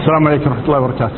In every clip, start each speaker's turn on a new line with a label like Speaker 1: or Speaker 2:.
Speaker 1: السلام عليكم ورحمة الله وبركاته.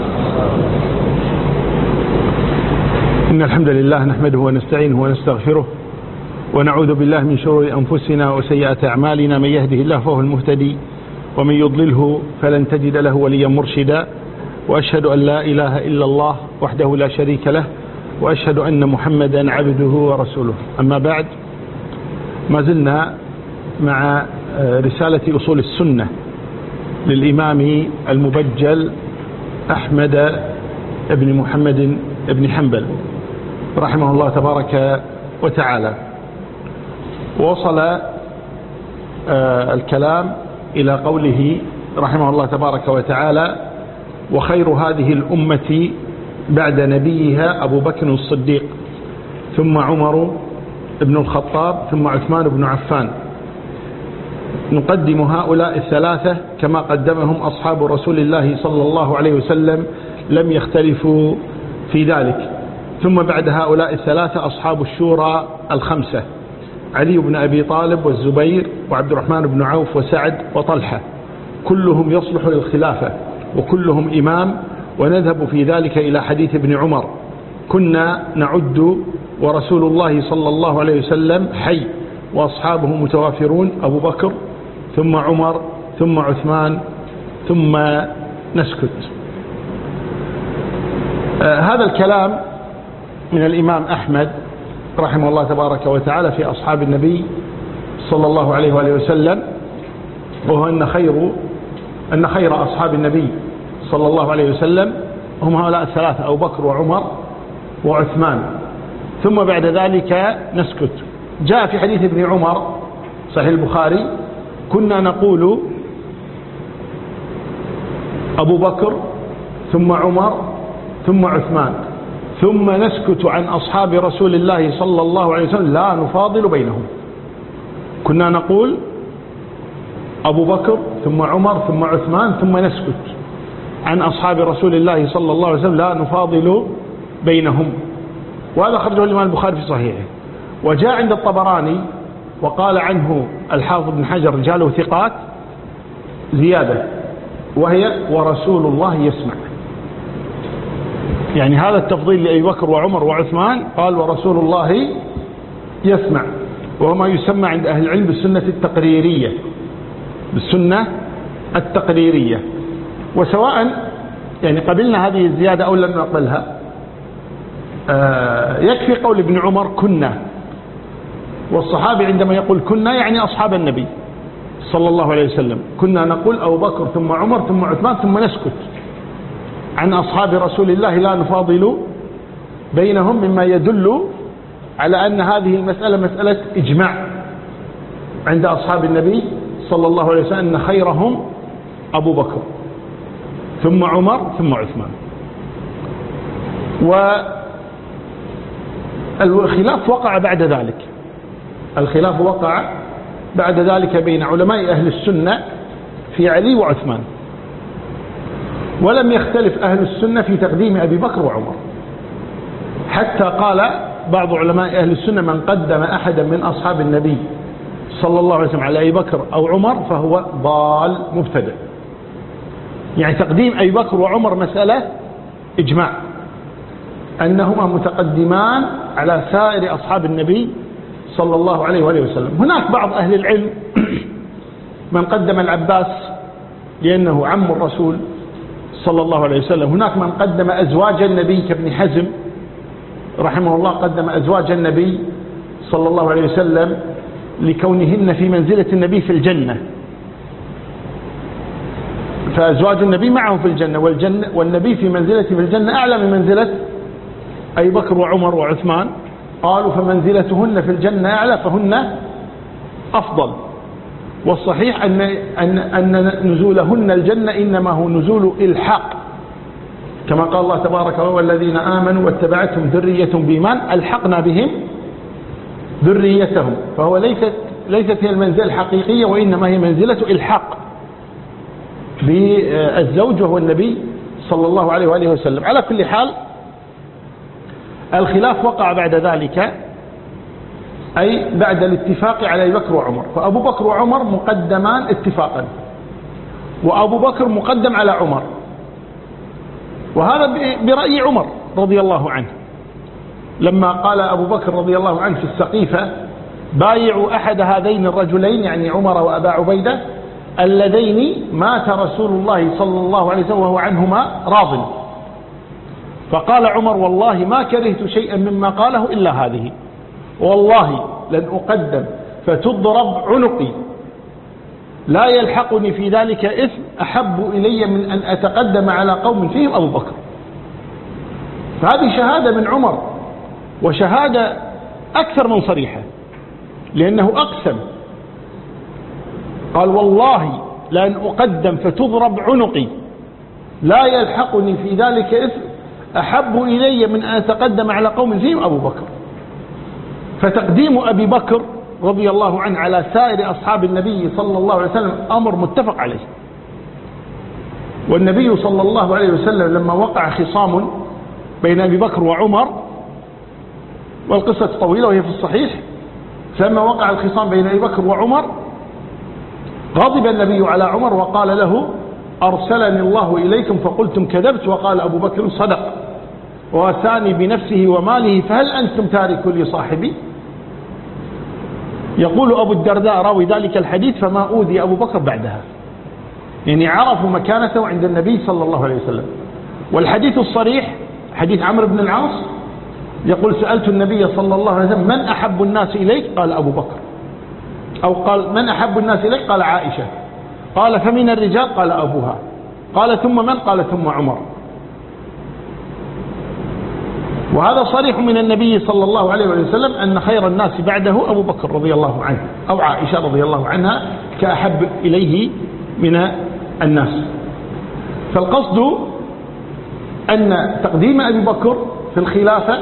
Speaker 1: إن الحمد لله نحمده ونستعينه ونستغفره ونعوذ بالله من شرور أنفسنا وسيئات أعمالنا. من يهده الله فهو المهتدي ومن يضلله فلن تجد له وليا مرشدا. وأشهد أن لا إله إلا الله وحده لا شريك له وأشهد أن محمدا عبده ورسوله. أما بعد، ما زلنا مع رسالة أصول السنة للإمام المبجل أحمد بن محمد بن حنبل رحمه الله تبارك وتعالى. ووصل الكلام إلى قوله رحمه الله تبارك وتعالى: وخير هذه الأمة بعد نبيها أبو بكر الصديق، ثم عمر بن الخطاب، ثم عثمان بن عفان. نقدم هؤلاء الثلاثة كما قدمهم أصحاب رسول الله صلى الله عليه وسلم، لم يختلفوا في ذلك. ثم بعد هؤلاء الثلاثة أصحاب الشورى الخمسة: علي بن أبي طالب والزبير وعبد الرحمن بن عوف وسعد وطلحة، كلهم يصلح للخلافة وكلهم إمام. ونذهب في ذلك إلى حديث ابن عمر: كنا نعد ورسول الله صلى الله عليه وسلم حي وأصحابه متوافرون، أبو بكر ثم عمر ثم عثمان ثم نسكت. هذا الكلام من الإمام أحمد رحمه الله تبارك وتعالى في أصحاب النبي صلى الله عليه وآله وسلم، وهو أن خير أصحاب النبي صلى الله عليه وسلم هم هؤلاء الثلاثة: أبو بكر وعمر وعثمان، ثم بعد ذلك نسكت. جاء في حديث ابن عمر صحيح البخاري: كنا نقول أبو بكر ثم عمر ثم عثمان ثم نسكت عن أصحاب رسول الله صلى الله عليه وسلم لا نفاضل بينهم. كنا نقول أبو بكر ثم عمر ثم عثمان ثم نسكت عن أصحاب رسول الله صلى الله عليه وسلم لا نفاضل بينهم. وهذا خرجه الإمام البخاري في صحيحه. وجاء عند الطبراني وقال عنه الحافظ بن حجر: رجاله ثقات، زيادة وهي: ورسول الله يسمع. يعني هذا التفضيل لأبي بكر وعمر وعثمان، قال ورسول الله يسمع، وهو ما يسمى عند أهل العلم بالسنة التقريرية، بالسنة التقريرية. وسواء يعني قبلنا هذه الزيادة أو لم نقبلها، يكفي قول ابن عمر: كنا. والصحابي عندما يقول كنا يعني أصحاب النبي صلى الله عليه وسلم. كنا نقول أبو بكر ثم عمر ثم عثمان ثم نسكت عن أصحاب رسول الله لا نفاضل بينهم، مما يدل على أن هذه المسألة مسألة إجماع عند أصحاب النبي صلى الله عليه وسلم أن خيرهم أبو بكر ثم عمر ثم عثمان. والخلاف وقع بعد ذلك، الخلاف وقع بعد ذلك بين علماء أهل السنة في علي وعثمان، ولم يختلف أهل السنة في تقديم أبي بكر وعمر، حتى قال بعض علماء أهل السنة: من قدم أحدا من أصحاب النبي صلى الله عليه وسلم على أبي بكر أو عمر فهو ضال مبتدع. يعني تقديم أبي بكر وعمر مسألة إجماع أنهما متقدمان على سائر أصحاب النبي صلى الله عليه وآله وسلم. هناك بعض أهل العلم من قدم العباس لأنه عم الرسول صلى الله عليه وسلم. هناك من قدم أزواج النبي كابن حزم رحمه الله، قدم أزواج النبي صلى الله عليه وسلم لكونهن في منزلة النبي في الجنة، فأزواج النبي معه في الجنة، والنبي في منزلة في الجنة أعلى من منزلة أبي بكر وعمر وعثمان. قالوا فمنزلتهن في الجنة أعلى فهن أفضل. والصحيح أن نزولهن الجنة إنما هو نزول إلحاق، كما قال الله تبارك: والذين آمنوا واتبعتهم ذريتهم بإيمان ألحقنا بهم ذريتهم. فهو ليست هي المنزلة الحقيقية، وإنما هي منزلة إلحاق بالزوج وهو النبي صلى الله عليه وآله وسلم. على كل حال، الخلاف وقع بعد ذلك، أي بعد الاتفاق على أبي بكر وعمر. فأبو بكر وعمر مقدمان اتفاقا، وأبو بكر مقدم على عمر، وهذا برأي عمر رضي الله عنه لما قال أبو بكر رضي الله عنه في السقيفة: بايعوا أحد هذين الرجلين، يعني عمر وأبا عبيدة، اللذين مات رسول الله صلى الله عليه وسلم وهو عنهما راض. فقال عمر: والله ما كرهت شيئا مما قاله إلا هذه، والله لن أقدم فتضرب عنقي لا يلحقني في ذلك إثم أحب إلي من أن أتقدم على قوم فيهم أبو بكر. فهذه شهادة من عمر، وشهادة أكثر من صريحة، لأنه أقسم قال: والله لأن أقدم فتضرب عنقي لا يلحقني في ذلك إثم أحب إلي من أن أتقدم على قوم فيهم أبو بكر. فتقديم أبي بكر رضي الله عنه على سائر أصحاب النبي صلى الله عليه وسلم أمر متفق عليه. والنبي صلى الله عليه وسلم لما وقع خصام بين أبي بكر وعمر، والقصة طويلة وهي في الصحيح، فلما وقع الخصام بين أبي بكر وعمر غضب النبي على عمر وقال له: أرسلني الله إليكم فقلتم كذبت، وقال أبو بكر: صدق، وأتاني بنفسه وماله، فهل أنتم تاركوا لي صاحبي؟ يقول أبو الدرداء راوي ذلك الحديث: فما أوذي أبو بكر بعدها، يعني عرفوا مكانته عند النبي صلى الله عليه وسلم. والحديث الصريح حديث عمرو بن العاص يقول: سألت النبي صلى الله عليه وسلم: من أحب الناس إليك؟ قال: أبو بكر. أو قال: من أحب الناس إليك؟ قال: عائشة. قال: فمن الرجال؟ قال: أبوها. قال: ثم من؟ قال: ثم عمر. وهذا صريح من النبي صلى الله عليه وسلم أن خير الناس بعده أبو بكر رضي الله عنه، أو عائشة رضي الله عنها كأحب إليه من الناس. فالقصد أن تقديم أبي بكر في الخلافة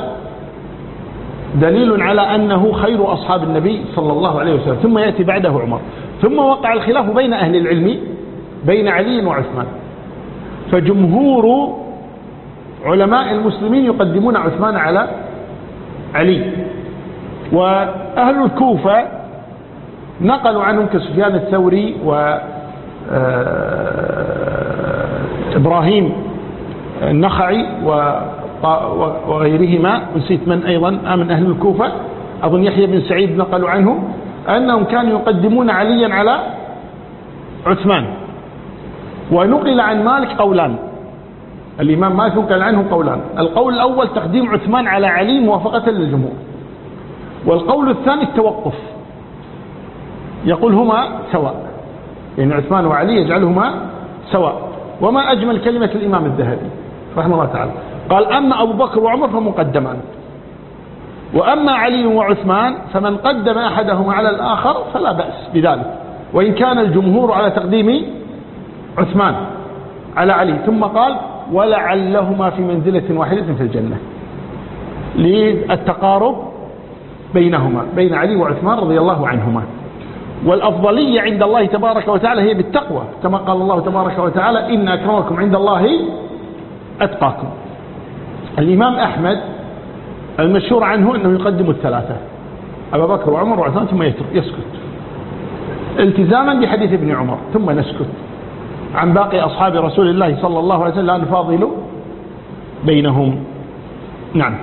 Speaker 1: دليل على أنه خير أصحاب النبي صلى الله عليه وسلم، ثم يأتي بعده عمر، ثم وقع الخلاف بين أهل العلم بين علي وعثمان. فجمهور علماء المسلمين يقدمون عثمان على علي، وأهل الكوفة نقلوا عنهم كسفيان الثوري وإبراهيم النخعي وغيرهما، نسيت من أيضا من أهل الكوفة، أظن يحيى بن سعيد نقلوا عنه أنهم كانوا يقدمون عليا على عثمان. ونقل عن مالك قولان، الإمام مالك نقل عنه قولان: القول الأول تقديم عثمان على علي موافقة للجمهور، والقول الثاني التوقف، يقول هما سواء، يعني عثمان وعلي يجعلهما سواء. وما أجمل كلمة الإمام الذهبي رحمه الله تعالى، قال: أما أبو بكر وعمر فمقدمان، وأما علي وعثمان فمن قدم أحدهما على الآخر فلا بأس بذلك، وإن كان الجمهور على تقديم عثمان على علي. ثم قال: ولعلهما في منزلة واحدة في الجنة، للتقارب بينهما بين علي وعثمان رضي الله عنهما. والأفضلية عند الله تبارك وتعالى هي بالتقوى، كما قال الله تبارك وتعالى: إن أكرمكم عند الله أتقاكم. الإمام أحمد المشهور عنه أنه يقدم الثلاثة، أبا بكر وعمر وعثمان، ثم يسكت التزاما بحديث ابن عمر، ثم نسكت عن باقي أصحاب رسول الله صلى الله عليه وسلم لا نفاضل بينهم. نعم.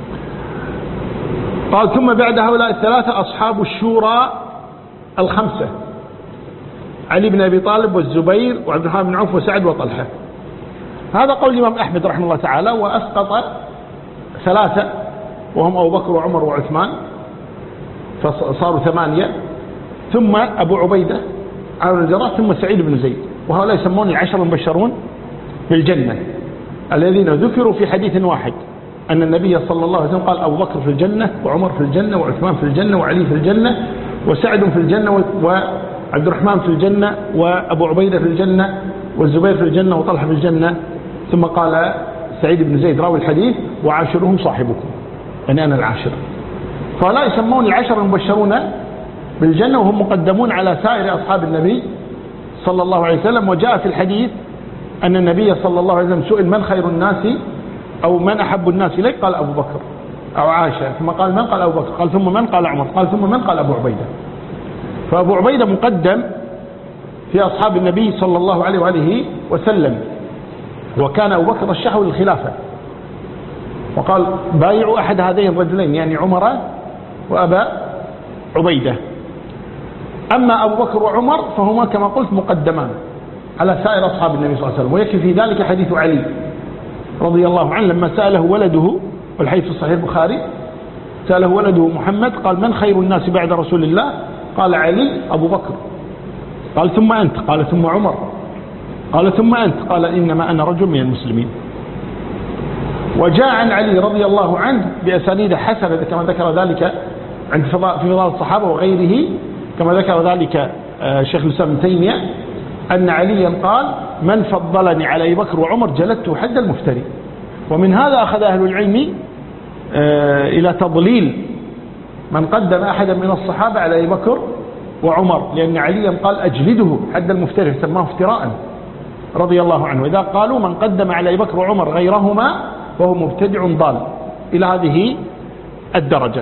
Speaker 1: قال: ثم بعد هؤلاء الثلاثة أصحاب الشورى الخمسة: علي بن أبي طالب والزبير وعبد الرحمن بن عوف وسعد وطلحة. هذا قول الإمام أحمد رحمه الله تعالى، وأسقط ثلاثة وهم أبو بكر وعمر وعثمان، فصاروا 8، ثم أبو عبيدة عامر الجراح، ثم سعيد بن زيد. وهؤلاء يسمون العشر المبشرون بالجنة الذين ذكروا في حديث واحد أن النبي صلى الله عليه وسلم قال: أبو بكر في الجنة، وعمر في الجنة، وعثمان في الجنة، وعلي في الجنة، وسعد في الجنة، وعبد الرحمن في الجنة، وأبو عبيدة في الجنة، والزبير في الجنة، وطلحة في الجنة. ثم قال سعيد بن زيد راوي الحديث: وعاشرهم صاحبكم، يعني أنا العاشر. فلا يسمون العشر المبشرون بالجنة وهم مقدمون على سائر أصحاب النبي صلى الله عليه وسلم. وجاء في الحديث أن النبي صلى الله عليه وسلم سئل: من خير الناس أو من أحب الناس إليك؟ قال: أبو بكر أو عائشة. ثم قال: من؟ قال: أبو بكر. قال: ثم من؟ قال: عمر. قال: ثم من؟ قال: أبو عبيدة. فأبو عبيدة مقدم في أصحاب النبي صلى الله عليه وآله وسلم، وكان أبو بكر رشحه للخلافة وقال بايعوا أحد هذين الرجلين يعني عمر وأبا عبيدة. أما أبو بكر وعمر فهما كما قلت مقدمان على سائر أصحاب النبي صلى الله عليه وسلم. ويكفي في ذلك حديث علي رضي الله عنه لما سأله ولده، والحديث في صحيح البخاري، سأله ولده محمد قال من خير الناس بعد رسول الله؟ قال علي أبو بكر. قال ثم أنت؟ قال ثم عمر. قال ثم أنت؟ قال إنما أنا رجل من المسلمين. وجاء عن علي رضي الله عنه بأسانيد حسنة كما ذكر ذلك عند في فضائل الصحابة وغيره، كما ذكر ذلك شيخ الإسلام ابن تيمية أن عليا قال من فضلني على أبي بكر وعمر جلدته حد المفتري. ومن هذا أخذ أهل العلم إلى تضليل من قدم أحدا من الصحابة على أبي بكر وعمر، لأن عليا قال أجلده حد المفتري، سماه افتراء رضي الله عنه. وإذا قالوا من قدم على أبي بكر وعمر غيرهما وهو مبتدع ضال إلى هذه الدرجة.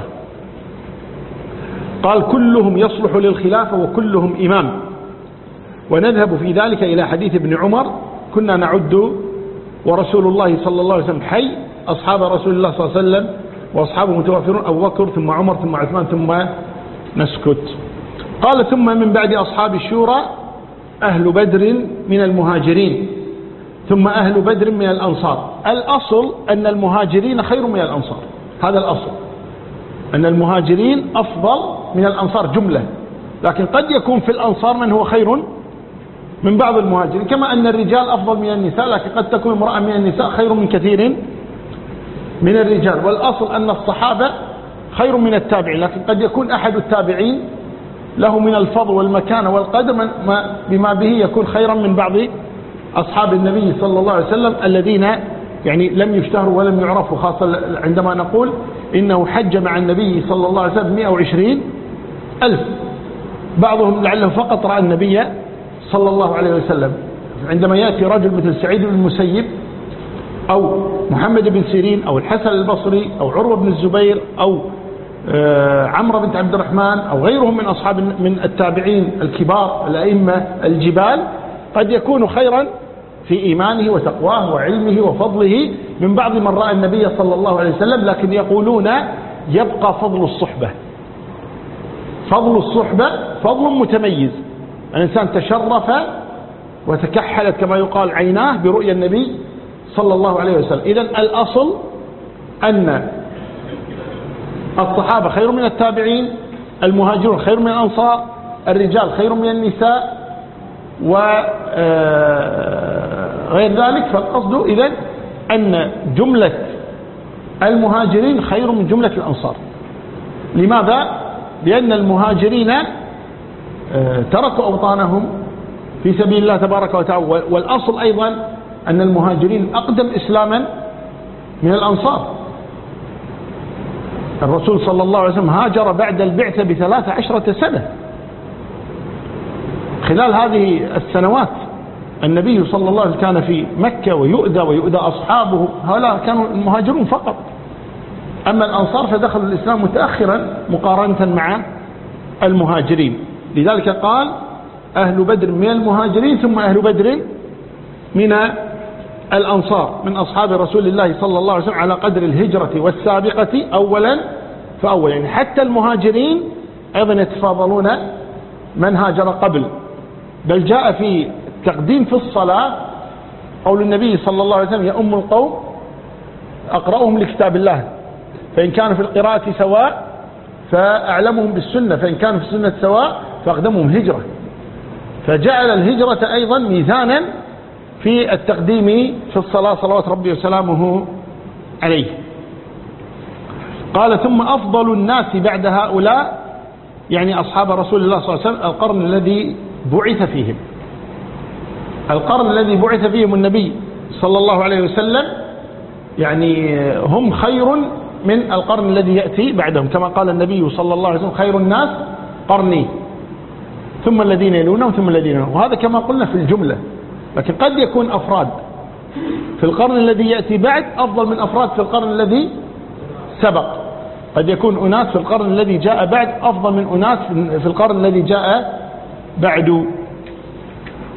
Speaker 1: قال كلهم يصلح للخلافة وكلهم إمام. ونذهب في ذلك إلى حديث ابن عمر كنا نعد ورسول الله صلى الله عليه وسلم حي أصحاب رسول الله صلى الله عليه وسلم وأصحابه متوافرون، أبو بكر ثم عمر ثم عثمان ثم نسكت. قال ثم من بعد أصحاب الشورى أهل بدر من المهاجرين ثم أهل بدر من الأنصار. الأصل أن المهاجرين خير من الأنصار، هذا الأصل أن المهاجرين أفضل من الأنصار جملة، لكن قد يكون في الأنصار من هو خير من بعض المهاجرين، كما أن الرجال أفضل من النساء، لكن قد تكون امرأة من النساء خير من كثير من الرجال. والأصل أن الصحابة خير من التابعين، لكن قد يكون أحد التابعين له من الفضل والمكانة والقدر بما به يكون خيرا من بعض أصحاب النبي صلى الله عليه وسلم الذين يعني لم يشتهروا ولم يعرفوا، خاصة عندما نقول إنه حج مع النبي صلى الله عليه وسلم 120,000. بعضهم لعله فقط رأى النبي صلى الله عليه وسلم. عندما يأتي رجل مثل سعيد بن المسيب أو محمد بن سيرين أو الحسن البصري أو عروة بن الزبير أو عمرو بن عبد الرحمن أو غيرهم من أصحاب من التابعين الكبار الأئمة الجبال، قد يكون خيرا في إيمانه وتقواه وعلمه وفضله من بعض من رأى النبي صلى الله عليه وسلم، لكن يقولون يبقى فضل الصحبة. فضل الصحبة فضل متميز، الإنسان تشرف وتكحلت كما يقال عيناه برؤيا النبي صلى الله عليه وسلم. إذن الأصل أن الصحابة خير من التابعين، المهاجرون خير من الأنصار، الرجال خير من النساء وغير ذلك. فالقصد إذن أن جملة المهاجرين خير من جملة الأنصار. لماذا؟ لأن المهاجرين تركوا أوطانهم في سبيل الله تبارك وتعالى، والأصل أيضا أن المهاجرين أقدم إسلاما من الأنصار. الرسول صلى الله عليه وسلم هاجر بعد البعثة ب13 سنة. خلال هذه السنوات النبي صلى الله عليه وسلم كان في مكة ويؤذى أصحابه، هؤلاء كانوا المهاجرون فقط. أما الأنصار فدخلوا الإسلام متأخرا مقارنة مع المهاجرين. لذلك قال أهل بدر من المهاجرين ثم أهل بدر من الأنصار من أصحاب رسول الله صلى الله عليه وسلم على قدر الهجرة والسابقة أولا فأولا. يعني حتى المهاجرين أيضا يتفاضلون من هاجر قبل. بل جاء في تقديم في الصلاة قول النبي صلى الله عليه وسلم يا أم القوم أقرأهم لكتاب الله، فإن كانوا في القراءة سواء فأعلمهم بالسنة، فإن كانوا في السنة سواء فأقدمهم هجرة. فجعل الهجرة أيضا ميزانا في التقديم في الصلاة صلوات ربي وسلامه عليه. قال ثم أفضل الناس بعد هؤلاء يعني أصحاب رسول الله صلى الله عليه وسلم القرن الذي بعث فيهم، القرن الذي بعث فيهم النبي صلى الله عليه وسلم، يعني هم خير من القرن الذي يأتي بعدهم، كما قال النبي صلى الله عليه وسلم خير الناس قرني ثم الذين يلونهم ثم الذين يلونهم. وهذا كما قلنا في الجملة، لكن قد يكون أفراد في القرن الذي يأتي بعد أفضل من أفراد في القرن الذي سبق. قد يكون أناس في القرن الذي جاء بعد أفضل من أناس في القرن الذي جاء بعد.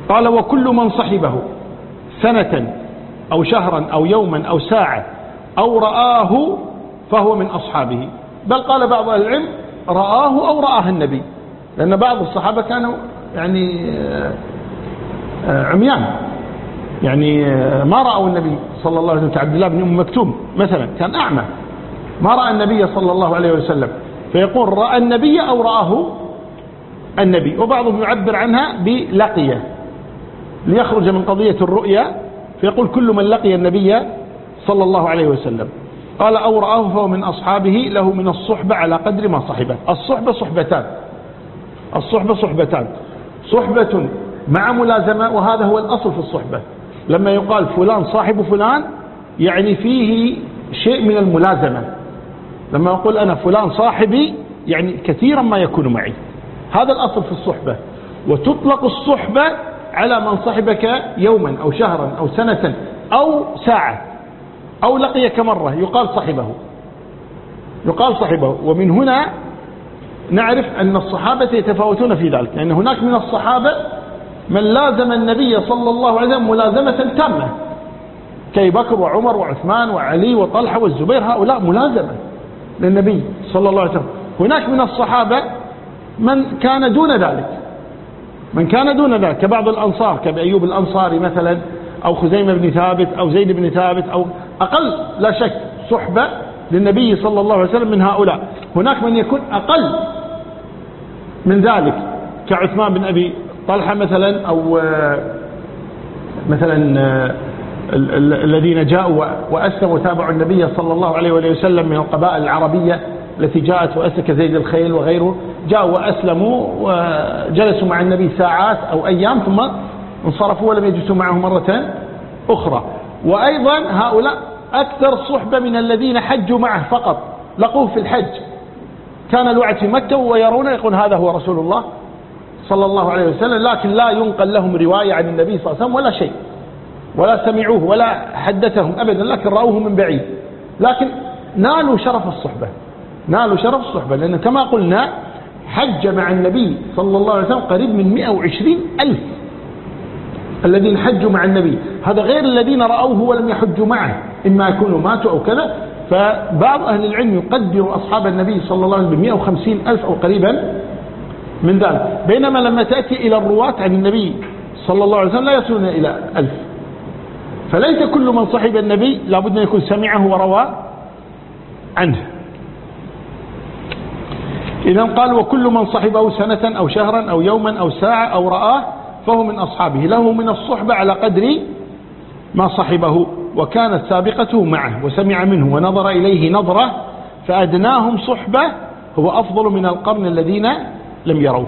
Speaker 1: قال وكل من صحبه سنة أو شهرا أو يوما أو ساعة أو رآه فهو من أصحابه. بل قال بعض أهل العلم رآه أو رآه النبي، لأن بعض الصحابة كانوا يعني عميان، يعني ما رأوا النبي صلى الله عليه وسلم، كعبد الله بن أم مكتوم مثلا كان أعمى ما رأى النبي صلى الله عليه وسلم، فيقول رأى النبي أو رآه النبي. وبعضهم يعبر عنها بلقيه ليخرج من قضية الرؤيا، فيقول كل من لقي النبي صلى الله عليه وسلم. قال أو رآه فهو من أصحابه، له من الصحبة على قدر ما صحبه. الصحبة صحبتان، الصحبة صحبتان، صحبة مع ملازمة، وهذا هو الأصل في الصحبة. لما يقال فلان صاحب فلان يعني فيه شيء من الملازمة. لما أقول أنا فلان صاحبي يعني كثيرا ما يكون معي، هذا الأصل في الصحبة. وتطلق الصحبة على من صحبك يوما أو شهرا أو سنة أو ساعة أو لقيك مرة يقال صحبه، يقال صحبه. ومن هنا نعرف أن الصحابة يتفاوتون في ذلك، لأن هناك من الصحابة من لازم النبي صلى الله عليه وسلم ملازمة تامة كأبي بكر وعمر وعثمان وعلي وطلحة والزبير، هؤلاء ملازمة للنبي صلى الله عليه وسلم. هناك من الصحابة من كان دون ذلك، من كان دون ذلك كبعض الأنصار كأبي أيوب الأنصاري مثلا، أو خزيمة بن ثابت أو زيد بن ثابت، أو أقل لا شك صحبة للنبي صلى الله عليه وسلم من هؤلاء. هناك من يكون أقل من ذلك كعثمان بن أبي طلحة مثلا، أو مثلا الذين جاءوا وأسلموا وتابعوا النبي صلى الله عليه وسلم من القبائل العربية التي جاءت وأسلك زيد الخيل وغيره، جاءوا وأسلموا وجلسوا مع النبي ساعات أو أيام ثم انصرفوا ولم يجلسوا معه مرة أخرى. وأيضا هؤلاء أكثر صحبة من الذين حجوا معه فقط، لقوه في الحج، كان الوعد في مكة ويرون يقول هذا هو رسول الله صلى الله عليه وسلم، لكن لا ينقل لهم رواية عن النبي صلى الله عليه وسلم ولا شيء، ولا سمعوه ولا حدثهم أبدا، لكن رأوه من بعيد، لكن نالوا شرف الصحبة، نالوا شرف الصحبة. لأن كما قلنا حج مع النبي صلى الله عليه وسلم قريب من 120,000 الذين حجوا مع النبي، هذا غير الذين رأوه ولم يحجوا معه، إما يكونوا ماتوا أو كذا. فبعض أهل العلم يقدر أصحاب النبي صلى الله عليه وسلم ب150,000 أو قريبا من ذلك. بينما لما تأتي إلى الرواة عن النبي صلى الله عليه وسلم لا يصلون إلى 1000. فليس كل من صحب النبي لابد أن يكون سمعه وروى عنه. إذن قال وكل من صحبه سنة أو شهرا أو يوما أو ساعة أو رآه فهو من أصحابه، له من الصحبة على قدر ما صحبه، وكانت سابقته معه وسمع منه ونظر إليه نظرة، فأدناهم صحبة هو أفضل من القرن الذين لم يروه.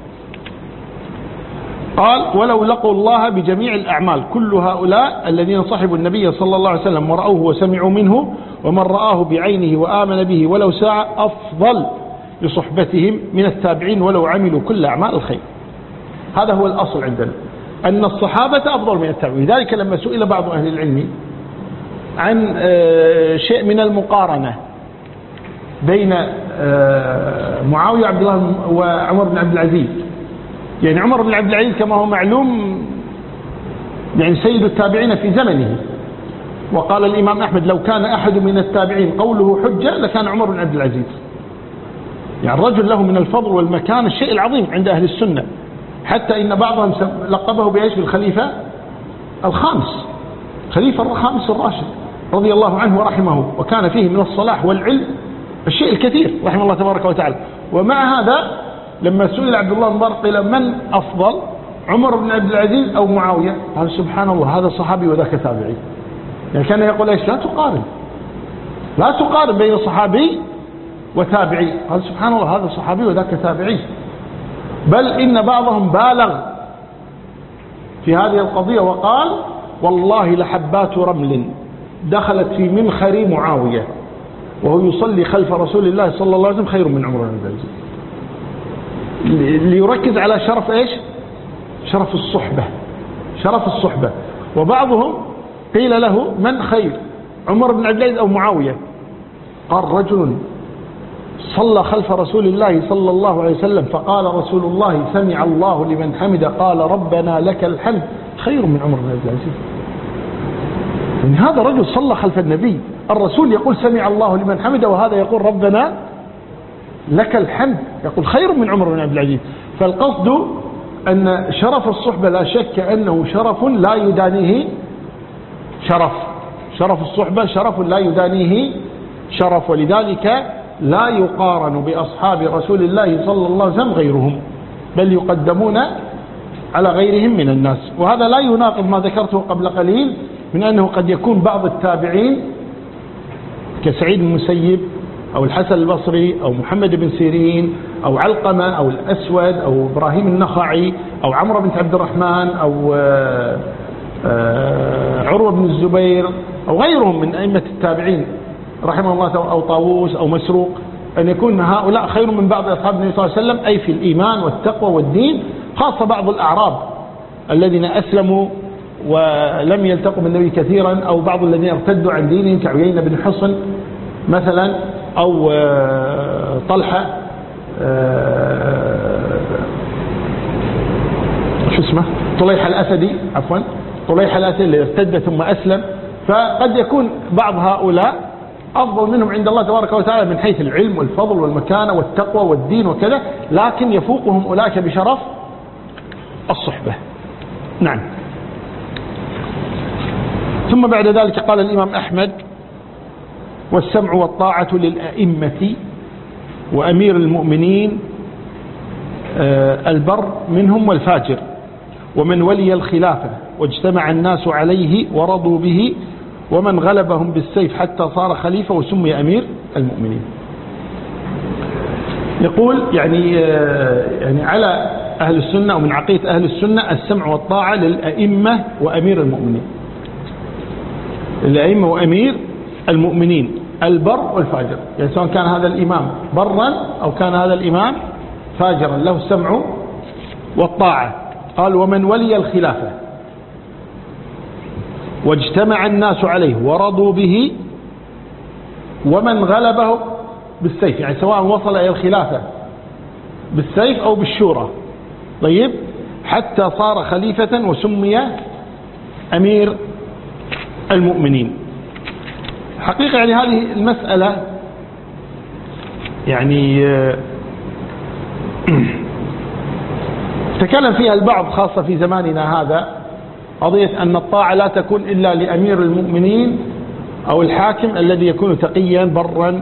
Speaker 1: قال ولو لقوا الله بجميع الأعمال، كل هؤلاء الذين صحبوا النبي صلى الله عليه وسلم ورأوه وسمعوا منه، ومن رآه بعينه وآمن به ولو ساعة أفضل لصحبتهم من التابعين ولو عملوا كل أعمال الخير. هذا هو الأصل عندنا، أن الصحابة أفضل من التابعين. لذلك لما سئل بعض أهل العلم عن شيء من المقارنة بين معاوية وعبد الله وعمر بن عبد العزيز، يعني عمر بن عبد العزيز كما هو معلوم يعني سيد التابعين في زمنه، وقال الإمام أحمد لو كان أحد من التابعين قوله حجة لكان عمر بن عبد العزيز. يعني الرجل له من الفضل والمكان الشيء العظيم عند أهل السنة، حتى إن بعضهم لقبه بإيش؟ بالخليفة الخامس، خليفة الخامس الراشد رضي الله عنه ورحمه، وكان فيه من الصلاح والعلم الشيء الكثير رحمه الله تبارك وتعالى. ومع هذا لما سئل عبد الله بن مبارك قيل من أفضل، عمر بن عبد العزيز أو معاوية؟ قال سبحان الله هذا صحابي وذاك تابعي. يعني كان يقول إيش؟ لا تقارن، لا تقارن بين صحابي وتابعي. قال سبحان الله هذا صحابي وذاك تابعي. بل إن بعضهم بالغ في هذه القضية وقال والله لحبات رمل دخلت في منخر معاوية وهو يصلي خلف رسول الله صلى الله عليه وسلم خير من عمر بن عبد العزيز، ليركز على شرف إيش؟ شرف الصحبة، شرف الصحبة. وبعضهم قيل له من خير، عمر بن عبد العزيز أو معاوية؟ قال رجل صلى خلف رسول الله صلى الله عليه وسلم فقال رسول الله سمع الله لمن حمد قال ربنا لك الحمد خير من عمر بن عبد العزيز. يعني هذا رجل صلى خلف النبي، الرسول يقول سمع الله لمن حمد وهذا يقول ربنا لك الحمد، يقول خير من عمر بن عبد العزيز. فالقصد أن شرف الصحبة لا شك أنه شرف لا يدانيه شرف الصحبة شرف لا يدانيه شرف، ولذلك لا يقارن بأصحاب رسول الله صلى الله عليه وسلم غيرهم، بل يقدمون على غيرهم من الناس. وهذا لا يناقض ما ذكرته قبل قليل من أنه قد يكون بعض التابعين كسعيد بن المسيب أو الحسن البصري أو محمد بن سيرين أو علقمة أو الأسود أو إبراهيم النخعي أو عمرو بن عبد الرحمن أو عروة بن الزبير أو غيرهم من أئمة التابعين رحمه الله، أو طاووس أو مسروق، أن يكون هؤلاء خير من بعض أصحاب النبي صلى الله عليه وسلم، أي في الإيمان والتقوى والدين، خاصة بعض الأعراب الذين أسلموا ولم يلتقوا بالنبي كثيرا، أو بعض الذين ارتدوا عن دينهم كعيينة بن حصن مثلا، أو طلحة شو اسمه طليحة الأسدي، عفوا طليحة الأسدي اللي ارتد ثم أسلم. فقد يكون بعض هؤلاء أفضل منهم عند الله تبارك وتعالى من حيث العلم والفضل والمكانة والتقوى والدين وكذا، لكن يفوقهم أولئك بشرف الصحبة. نعم. ثم بعد ذلك قال الإمام أحمد: والسمع والطاعة للأئمة وأمير المؤمنين البر منهم والفاجر ومن ولي الخلافة واجتمع الناس عليه ورضوا به ومن غلبهم بالسيف حتى صار خليفة وسمي أمير المؤمنين. يقول يعني على أهل السنة ومن عقيدة أهل السنة السمع والطاعة للأئمة وأمير المؤمنين، الأئمة وأمير المؤمنين البر والفاجر، يعني سواء كان هذا الإمام برا أو كان هذا الإمام فاجرا له السمع والطاعة. قال: ومن ولي الخلافة واجتمع الناس عليه ورضوا به ومن غلبه بالسيف، يعني سواء وصل إلى الخلافة بالسيف أو بالشورى، طيب، حتى صار خليفة وسمي أمير المؤمنين. حقيقة يعني هذه المسألة يعني تكلم فيها البعض خاصة في زماننا هذا، قضية أن الطاعة لا تكون إلا لأمير المؤمنين أو الحاكم الذي يكون تقيا برا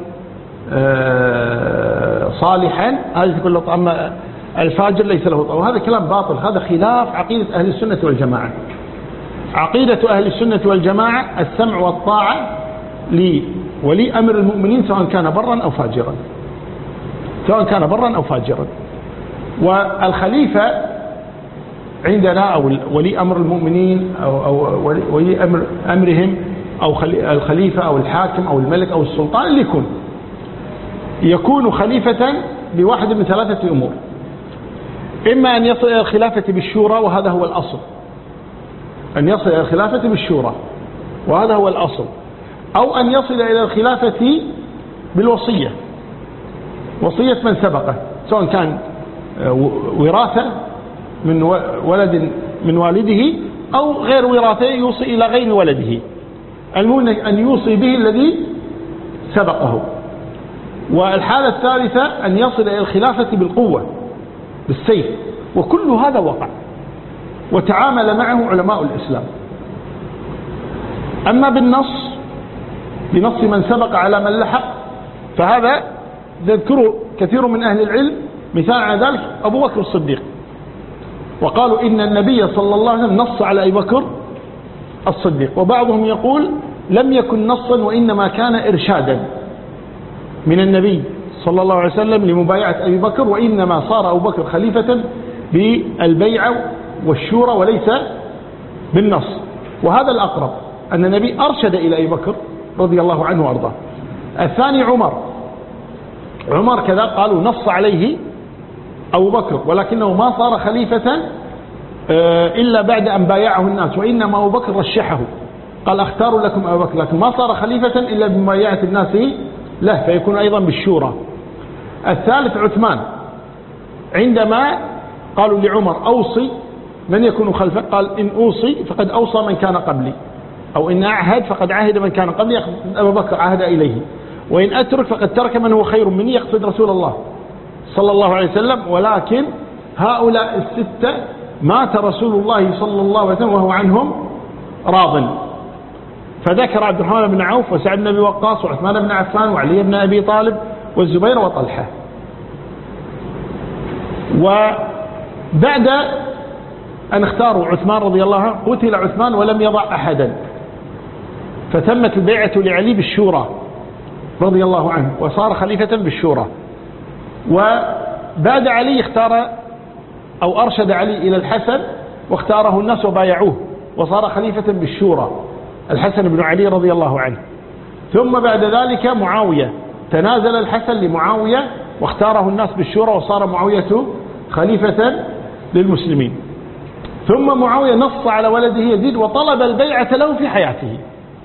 Speaker 1: صالحا، هذا تكون له طاعة، الفاجر ليس له طاعة. وهذا كلام باطل، هذا خلاف عقيدة أهل السنة والجماعة. عقيدة أهل السنة والجماعة السمع والطاعة لولي أمر المؤمنين سواء كان برا أو فاجرا، سواء كان برا أو فاجرا. والخليفة عندنا أو ولي أمر المؤمنين أو ولي أمرهم أو الخليفة أو الحاكم أو الملك أو السلطان اللي يكون خليفة بواحد من ثلاثة أمور: إما أن يصل إلى الخلافة بالشورى وهذا هو الأصل، أن يصل إلى الخلافة بالشورى وهذا هو الأصل، أو أن يصل إلى الخلافة بالوصية، وصية من سبقه، سواء كان وراثة من ولد من والده أو غير وراثة يوصي إلى غير ولده، المهم أن يوصي به الذي سبقه. والحالة الثالثة أن يصل إلى الخلافة بالقوة بالسيف، وكل هذا وقع وتعامل معه علماء الإسلام. أما بنص من سبق على من لحق، فهذا يذكره كثير من أهل العلم، مثال على ذلك أبو بكر الصديق، وقالوا إن النبي صلى الله عليه وسلم نص على أبي بكر الصديق، وبعضهم يقول لم يكن نصا وإنما كان إرشادا من النبي صلى الله عليه وسلم لمبايعة أبي بكر، وإنما صار أبو بكر خليفة بالبيعة والشورى وليس بالنص. وهذا الأقرب، أن النبي أرشد إلى أبي بكر رضي الله عنه وأرضاه. الثاني عمر كذا قالوا نص عليه أبو بكر، ولكنه ما صار خليفة إلا بعد أن بايعه الناس، وإنما أبو بكر رشحه قال أختار لكم أبو بكر، لكن ما صار خليفة إلا بمبايعة الناس له، فيكون أيضا بالشورى. الثالث عثمان عندما قالوا لعمر أوصي من يكون خلفه، قال إن أوصي فقد أوصى من كان قبلي، أو إن أعهد فقد عهد من كان قبلي، يقصد أبا بكر عهد إليه، وإن أترك فقد ترك من هو خير مني، يقصد رسول الله صلى الله عليه وسلم. ولكن هؤلاء الستة مات رسول الله صلى الله عليه وسلم وهو عنهم راض، فذكر عبد الرحمن بن عوف وسعد بن أبي وقاص وعثمان بن عفان وعلي بن أبي طالب والزبير وطلحة. وبعد أن اختاروا عثمان رضي الله عنه قتل عثمان ولم يضع أحدا، فتمت البيعة لعلي بالشورى رضي الله عنه وصار خليفة بالشورى. وبعد علي اختار أو أرشد علي إلى الحسن واختاره الناس وبايعوه وصار خليفة بالشورى الحسن بن علي رضي الله عنه. ثم بعد ذلك معاوية، تنازل الحسن لمعاوية واختاره الناس بالشورى وصار معاوية خليفة للمسلمين. ثم معاوية نص على ولده يزيد وطلب البيعة له في حياته،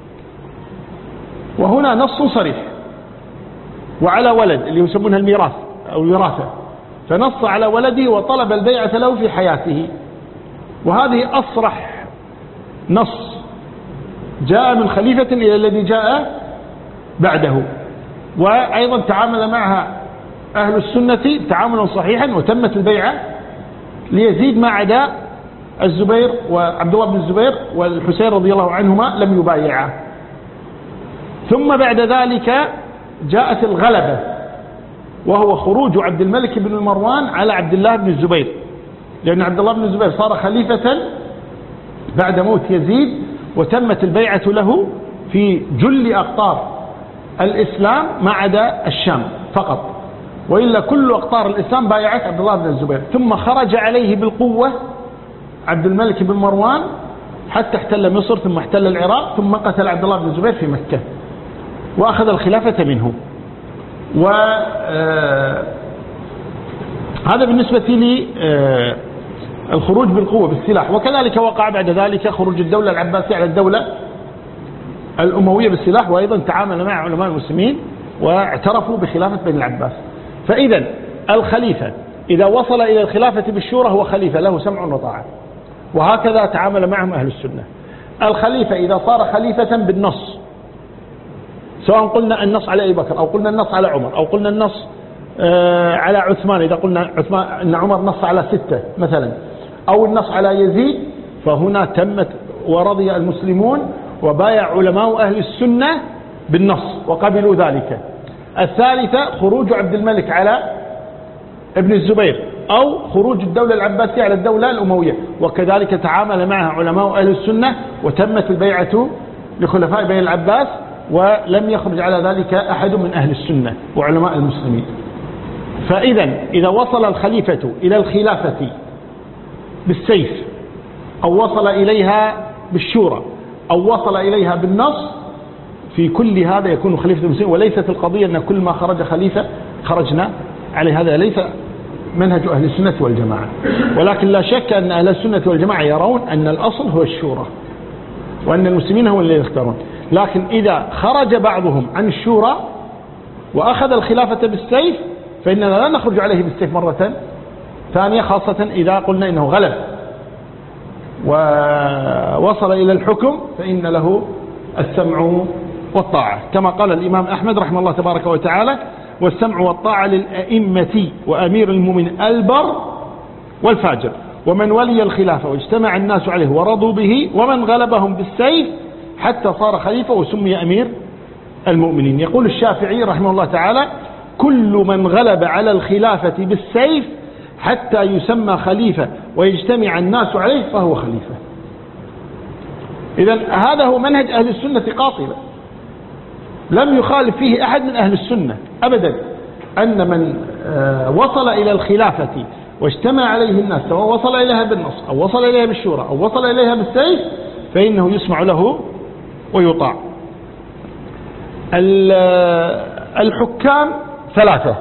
Speaker 1: وهنا نص صريح، وعلى ولد اللي يسمونها الميراث أو الوراثة، فنص على ولده وطلب البيعة له في حياته، وهذه أصرح نص جاء من خليفة إلى الذي جاء بعده. وأيضا تعامل معها أهل السنة تعاملا صحيحا، وتمت البيعة ليزيد ما عدا الزبير وعبد الله بن الزبير والحسين رضي الله عنهما لم يبايعا. ثم بعد ذلك جاءت الغلبة، وهو خروج عبد الملك بن مروان على عبد الله بن الزبير، لأن عبد الله بن الزبير صار خليفة بعد موت يزيد، وتمت البيعة له في جل أقطار الإسلام ما عدا الشام فقط، وإلا كل أقطار الإسلام بايعت عبد الله بن الزبير. ثم خرج عليه بالقوة عبد الملك بن مروان حتى احتل مصر، ثم احتل العراق، ثم قتل عبد الله بن الزبير في مكة وأخذ الخلافة منه. وهذا بالنسبة للخروج بالقوة بالسلاح. وكذلك وقع بعد ذلك خروج الدولة العباسية على الدولة الأموية بالسلاح، وأيضا تعامل مع علماء المسلمين واعترفوا بخلافة بني العباس. فإذا الخليفة إذا وصل إلى الخلافة بالشورى هو خليفة له سمع وطاعة، وهكذا تعامل معهم أهل السنة. الخليفة إذا صار خليفة بالنص، سواء قلنا النص على أبي بكر أو قلنا النص على عمر أو قلنا النص على عثمان، إذا قلنا عثمان أن عمر نص على 6 مثلا، أو النص على يزيد، فهنا تمت ورضي المسلمون وبايع علماء أهل السنة بالنص وقبلوا ذلك. الثالثة خروج عبد الملك على ابن الزبير، أو خروج الدولة العباسية على الدولة الأموية، وكذلك تعامل معها علماء أهل السنة وتمت البيعة لخلفاء بني العباس، ولم يخرج على ذلك أحد من أهل السنة وعلماء المسلمين. فإذا إذا وصل الخليفة إلى الخلافة بالسيف، أو وصل إليها بالشورى، أو وصل إليها بالنص، في كل هذا يكون خليفة المسلمين. وليست القضية أن كل ما خرج خليفة خرجنا عليه، هذا ليس منهج أهل السنة والجماعة. ولكن لا شك أن أهل السنة والجماعة يرون أن الأصل هو الشورى، وأن المسلمين هم الذين يختارون. لكن إذا خرج بعضهم عن الشورى وأخذ الخلافة بالسيف، فإننا لا نخرج عليه بالسيف مرة ثانية، خاصة إذا قلنا إنه غلب ووصل إلى الحكم، فإن له السمع والطاعة، كما قال الإمام أحمد رحمه الله تبارك وتعالى: والسمع والطاعة للأئمة وأمير المؤمنين البر والفاجر، ومن ولي الخلافة واجتمع الناس عليه ورضوا به، ومن غلبهم بالسيف حتى صار خليفة وسمي أمير المؤمنين. يقول الشافعي رحمه الله تعالى: كل من غلب على الخلافة بالسيف حتى يسمى خليفة ويجتمع الناس عليه فهو خليفة. إذن هذا هو منهج أهل السنة قاطبة، لم يخالف فيه أحد من أهل السنة أبدا، أن من وصل إلى الخلافة واجتمع عليه الناس، سواء وصل إليها بالنص أو وصل إليها بالشورى أو وصل إليها بالسيف، فإنه يسمع له ويطاع. الحكام ثلاثة،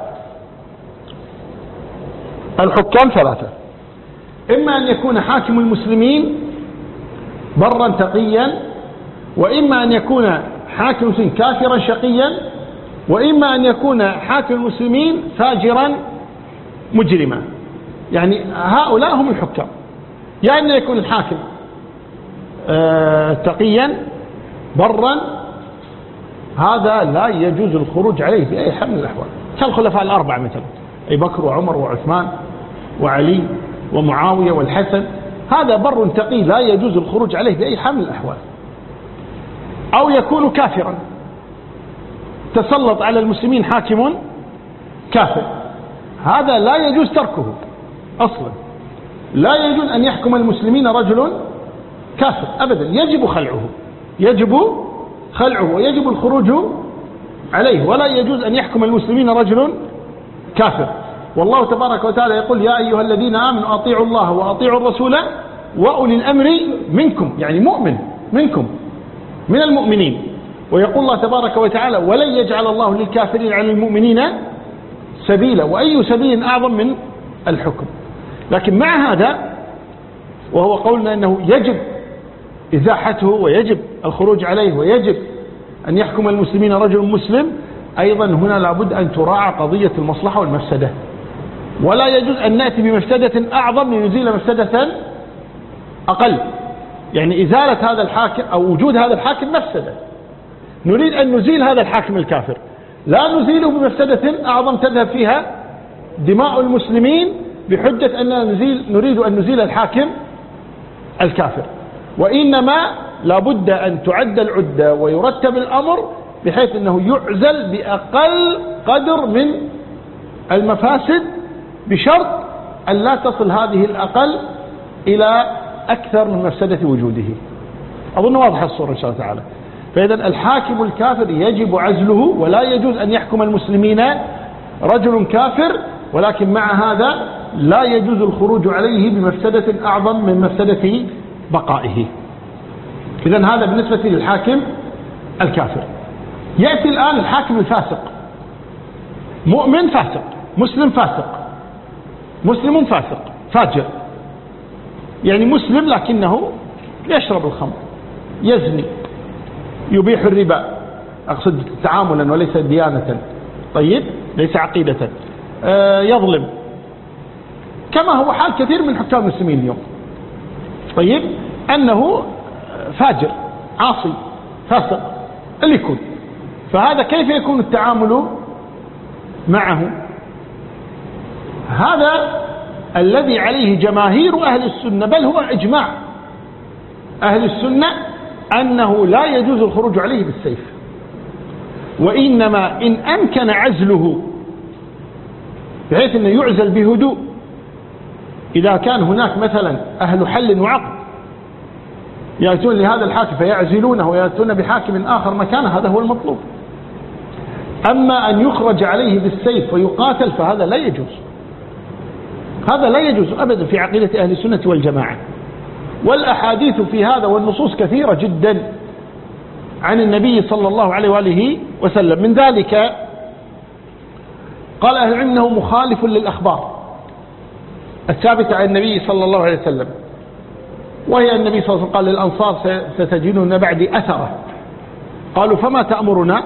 Speaker 1: إما أن يكون حاكم المسلمين برا تقيا، وإما أن يكون حاكم المسلمين كافرا شقيا، وإما أن يكون حاكم المسلمين فاجرا مجرما، يعني هؤلاء هم الحكام. يعني أن يكون الحاكم تقيا برا، هذا لا يجوز الخروج عليه بأي حال من الأحوال، كالخلفاء الأربعة مثلا أبي بكر وعمر وعثمان وعلي ومعاوية والحسن، هذا بر تقي لا يجوز الخروج عليه بأي حال من الأحوال. أو يكون كافرا، تسلط على المسلمين حاكم كافر، هذا لا يجوز تركه أصلا، لا يجوز أن يحكم المسلمين رجل كافر أبدا، يجب خلعه ويجب الخروج عليه، ولا يجوز أن يحكم المسلمين رجل كافر. والله تبارك وتعالى يقول يا أيها الذين آمنوا أطيعوا الله وأطيعوا الرسول وأولي الأمر منكم، يعني مؤمن منكم من المؤمنين. ويقول الله تبارك وتعالى ولن يجعل الله للكافرين على المؤمنين سبيلا، وأي سبيل أعظم من الحكم. لكن مع هذا وهو قولنا أنه يجب إزاحته ويجب الخروج عليه ويجب أن يحكم المسلمين رجل مسلم، أيضا هنا لابد أن تراعى قضية المصلحة والمفسدة، ولا يجوز أن نأتي بمفسدة أعظم لنزيل مفسدة أقل. يعني إزالة هذا الحاكم أو وجود هذا الحاكم مفسدة، نريد أن نزيل هذا الحاكم الكافر، لا نزيله بمفسدة أعظم تذهب فيها دماء المسلمين بحجة أننا نريد أن نزيل الحاكم الكافر. وإنما لابد أن تعد العدة ويرتب الأمر بحيث أنه يعزل بأقل قدر من المفاسد، بشرط أن لا تصل هذه الأقل إلى أكثر من مفسدة وجوده. أظن واضحة الصورة إن شاء الله تعالى. فإذا الحاكم الكافر يجب عزله، ولا يجوز أن يحكم المسلمين رجل كافر، ولكن مع هذا لا يجوز الخروج عليه بمفسدة أعظم من مفسدة بقائه. إذا هذا بالنسبة للحاكم الكافر. يأتي الآن الحاكم الفاسق، مؤمن فاسق، مسلم فاسق، مسلم فاسق فاجر، يعني مسلم لكنه يشرب الخمر، يزني، يبيح الربا، أقصد تعاملا وليس ديانة، طيب ليس عقيدة، يظلم، كما هو حال كثير من حكام المسلمين اليوم، طيب أنه فاجر عاصي فاسق اللي يكون. فهذا كيف يكون التعامل معه؟ هذا الذي عليه جماهير أهل السنة، بل هو إجماع أهل السنة، أنه لا يجوز الخروج عليه بالسيف، وإنما إن أمكن عزله بحيث أنه يعزل بهدوء، إذا كان هناك مثلا أهل حل وعقد يأتون لهذا الحاكم فيعزلونه ويأتون بحاكم آخر مكانه، هذا هو المطلوب. أما أن يخرج عليه بالسيف ويقاتل فهذا لا يجوز، هذا لا يجوز أبدا في عقيدة أهل السنة والجماعة. والأحاديث في هذا والنصوص كثيرة جدا عن النبي صلى الله عليه وآله وسلم. من ذلك قال أهل العلم أنه مخالف للأخبار الثابتة عن النبي صلى الله عليه وسلم، وهي النبي صلى الله عليه وسلم قال للأنصار ستجدون بعدي أثرة، قالوا فما تأمرنا؟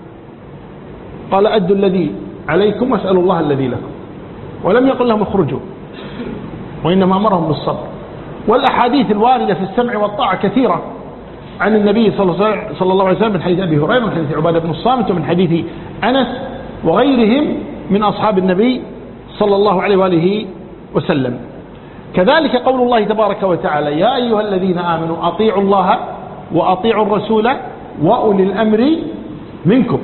Speaker 1: قال أدوا الذي عليكم واسألوا الله الذي لكم، ولم يقل لهم اخرجوا، وإنما أمرهم بالصبر. والأحاديث الواردة في السمع والطاعة كثيرة عن النبي صلى الله عليه وسلم، من حديث أبي هريرة، من حديث عبادة بن الصامت، ومن حديث أنس وغيرهم من أصحاب النبي صلى الله عليه وآله وسلم. كذلك قول الله تبارك وتعالى يا أيها الذين آمنوا أطيعوا الله وأطيعوا الرسول وأولي الأمر منكم.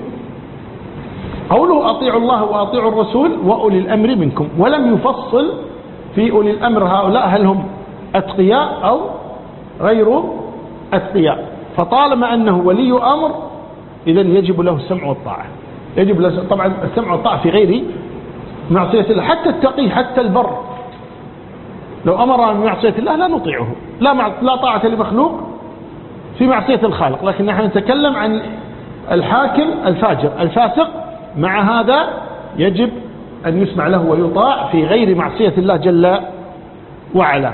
Speaker 1: قوله أطيعوا الله وأطيعوا الرسول وأولي الأمر منكم، ولم يفصل في أولي الأمر هؤلاء هل هم أتقياء أو غير أتقياء. فطالما أنه ولي أمر إذن يجب له السمع والطاعة، يجب له طبعا السمع والطاعة في غير معصية الله. حتى التقي حتى البر لو أمر بمعصية الله لا نطيعه، لا طاعة لمخلوق في معصية الخالق. لكن نحن نتكلم عن الحاكم الفاجر الفاسق، مع هذا يجب أن يسمع له ويطاع في غير معصية الله جل وعلا.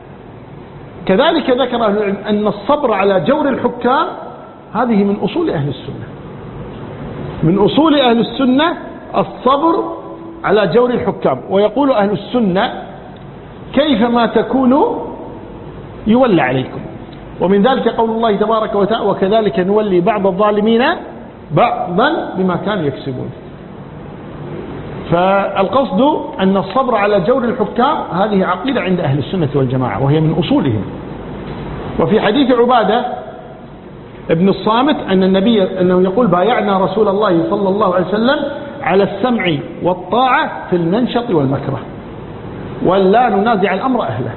Speaker 1: كذلك ذكر أهل العلم أن الصبر على جور الحكام هذه من أصول أهل السنة، من أصول أهل السنة الصبر على جور الحكام. ويقول أهل السنة كيفما تكونوا يولى عليكم. ومن ذلك قول الله تبارك وتعالى وكذلك نولي بعض الظالمين بعضا بما كانوا يكسبون. فالقصد أن الصبر على جور الحكام هذه عقيدة عند أهل السنة والجماعة وهي من أصولهم. وفي حديث عبادة ابن الصامت أن النبي أنه يقول بايعنا رسول الله صلى الله عليه وسلم على السمع والطاعة في المنشط والمكره ولا ننازع الأمر أهله.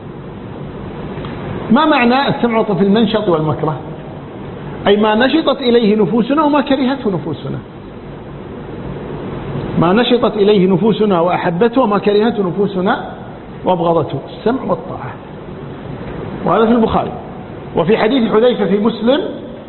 Speaker 1: ما معنى السمع في المنشط والمكره؟ أي ما نشطت إليه نفوسنا وما كرهته نفوسنا، ما نشطت إليه نفوسنا وأحبته وما كرهته نفوسنا وأبغضته، السمع والطاعة. وهذا في البخاري. وفي حديث حذيفة في مسلم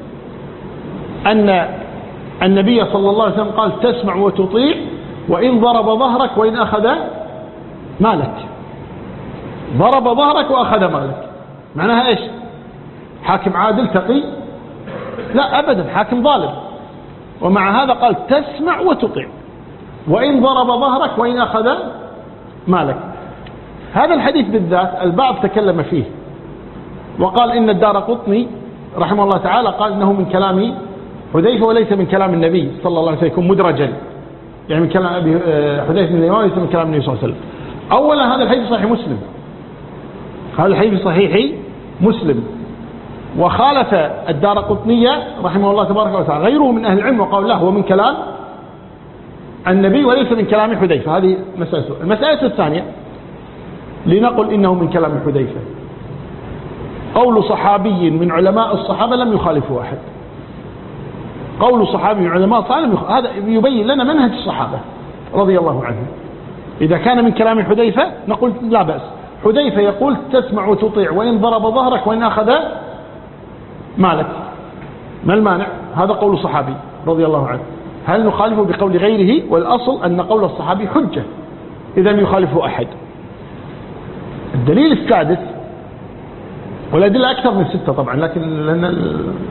Speaker 1: أن النبي صلى الله عليه وسلم قال تسمع وتطيع وإن ضرب ظهرك وإن أخذ مالك. ضرب ظهرك وأخذ مالك معناها إيش؟ حاكم عادل تقي؟ لا أبدا، حاكم ظالم. ومع هذا قال تسمع وتطيع وإن ضرب ظهرك وإن أخذ مالك. هذا الحديث بالذات البعض تكلم فيه وقال إن الدارقطني رحمه الله تعالى قال إنه من كلام حذيفة وليس من كلام النبي صلى الله عليه وسلم، يكون مدرجا يعني من كلام حذيفة بن اليمان وليس من كلام النبي صلى الله عليه وسلم. أولا هذا الحديث صحيح مسلم، هذا الحديث صحيح مسلم. وخالف الدارقطني رحمه الله تبارك وتعالى غيره من أهل العلم وقال له هو من كلام النبي وليس من كلام حذيفة. هذه مسألته. المسألة الثانية لنقل إنه من كلام حذيفة قول صحابي من علماء الصحابة لم يخالفه أحد. قول صحابي من علماء الصحابة هذا يبين لنا منهج الصحابة رضي الله عنهم. إذا كان من كلام حذيفة نقول لا بأس. حذيفة يقول تسمع وتطيع وإن ضرب ظهرك وإن أخذ مالك، ما المانع؟ هذا قول صحابي رضي الله عنه. هل نخالفه بقول غيره؟ والأصل أن قول الصحابي حجة إذا لم يخالفه أحد. الدليل السادس، والأدلة أكثر من 6 طبعا، لكن لأن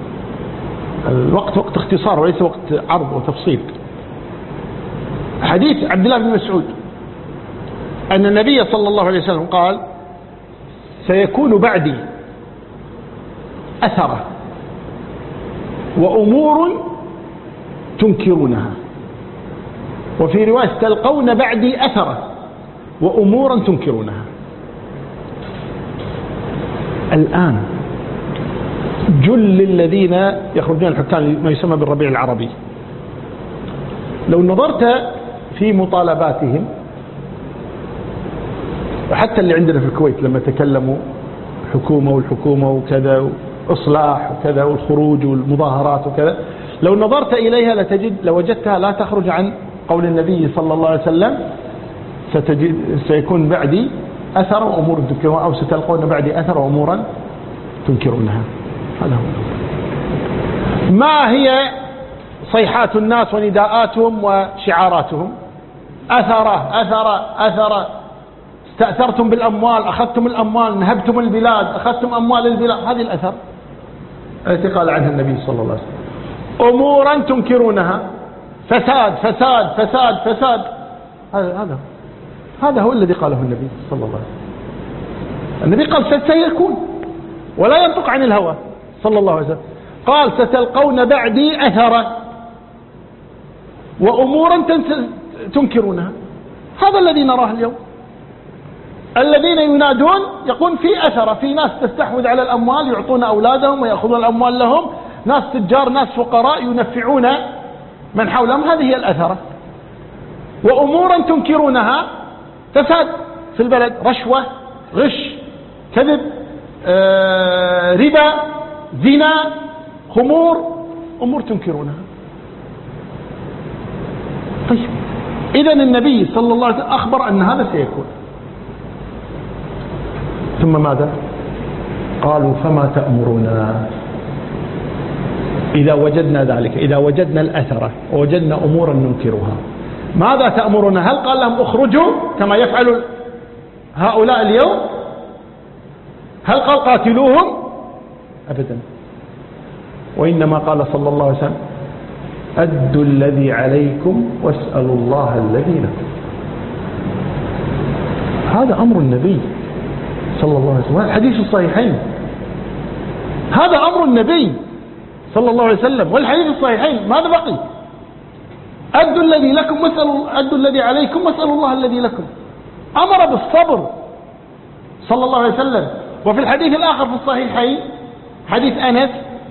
Speaker 1: الوقت وقت اختصار وليس وقت عرض وتفصيل. حديث عبد الله بن مسعود أن النبي صلى الله عليه وسلم قال سيكون بعدي أثرة وأمور تنكرونها، وفي رواية تلقون بعدي أثرة وأمورا تنكرونها. الآن جل الذين يخرجون الحكام ما يسمى بالربيع العربي لو نظرت في مطالباتهم، وحتى اللي عندنا في الكويت لما تكلموا حكومة والحكومة وكذا وإصلاح وكذا والخروج والمظاهرات وكذا، لو نظرت إليها لوجدتها لا تخرج عن قول النبي صلى الله عليه وسلم سيكون بعدي أثر وأمور تنكرونها، أو ستلقون بعدي أثر وأمورا تنكرونها. هذا هو. ما هي صيحات الناس ونداءاتهم وشعاراتهم؟ أثرة أثرة أثرة، استأثرتم بالأموال، أخذتم الأموال، نهبتم البلاد، أخذتم أموال البلاد. هذه الأثر التي قال عنها النبي صلى الله عليه وسلم. أمورا تنكرونها، فساد فساد فساد فساد. هذا هو الذي قاله النبي صلى الله عليه وسلم. النبي قال سيكون، ولا ينطق عن الهوى صلى الله عليه وسلم. قال ستلقون بعدي أثرة وأمورا تنكرونها. هذا الذي نراه اليوم. الذين ينادون يقول في أثرة، في ناس تستحوذ على الأموال يعطون أولادهم ويأخذون الأموال لهم، ناس تجار ناس فقراء ينفعون من حولهم. هذه هي الأثرة. وأمورا تنكرونها، فساد في البلد، رشوة، غش، كذب، ربا، زنا، خمور، أمور تنكرونها. طيب إذن النبي صلى الله عليه وسلم أخبر أن هذا سيكون، ثم ماذا؟ قالوا فما تأمرنا إذا وجدنا ذلك، إذا وجدنا الأثرة ووجدنا أمورا ننكرها ماذا تأمرنا؟ هل قال لهم اخرجوا كما يفعل هؤلاء اليوم؟ هل قال قاتلوهم؟ أبدا. وإنما قال صلى الله عليه وسلم أدوا الذي عليكم واسألوا الله الذي لكم. هذا أمر النبي صلى الله عليه وسلم، الحديث الصحيحين، هذا أمر النبي صلى الله عليه وسلم والحديث الصحيحين. ماذا بقي؟ أدوا الذي لكم أدوا الذي عليكم واسألوا الله الذي لكم. أمر بالصبر صلى الله عليه وسلم. وفي الحديث الآخر في الصحيحين حديث أنس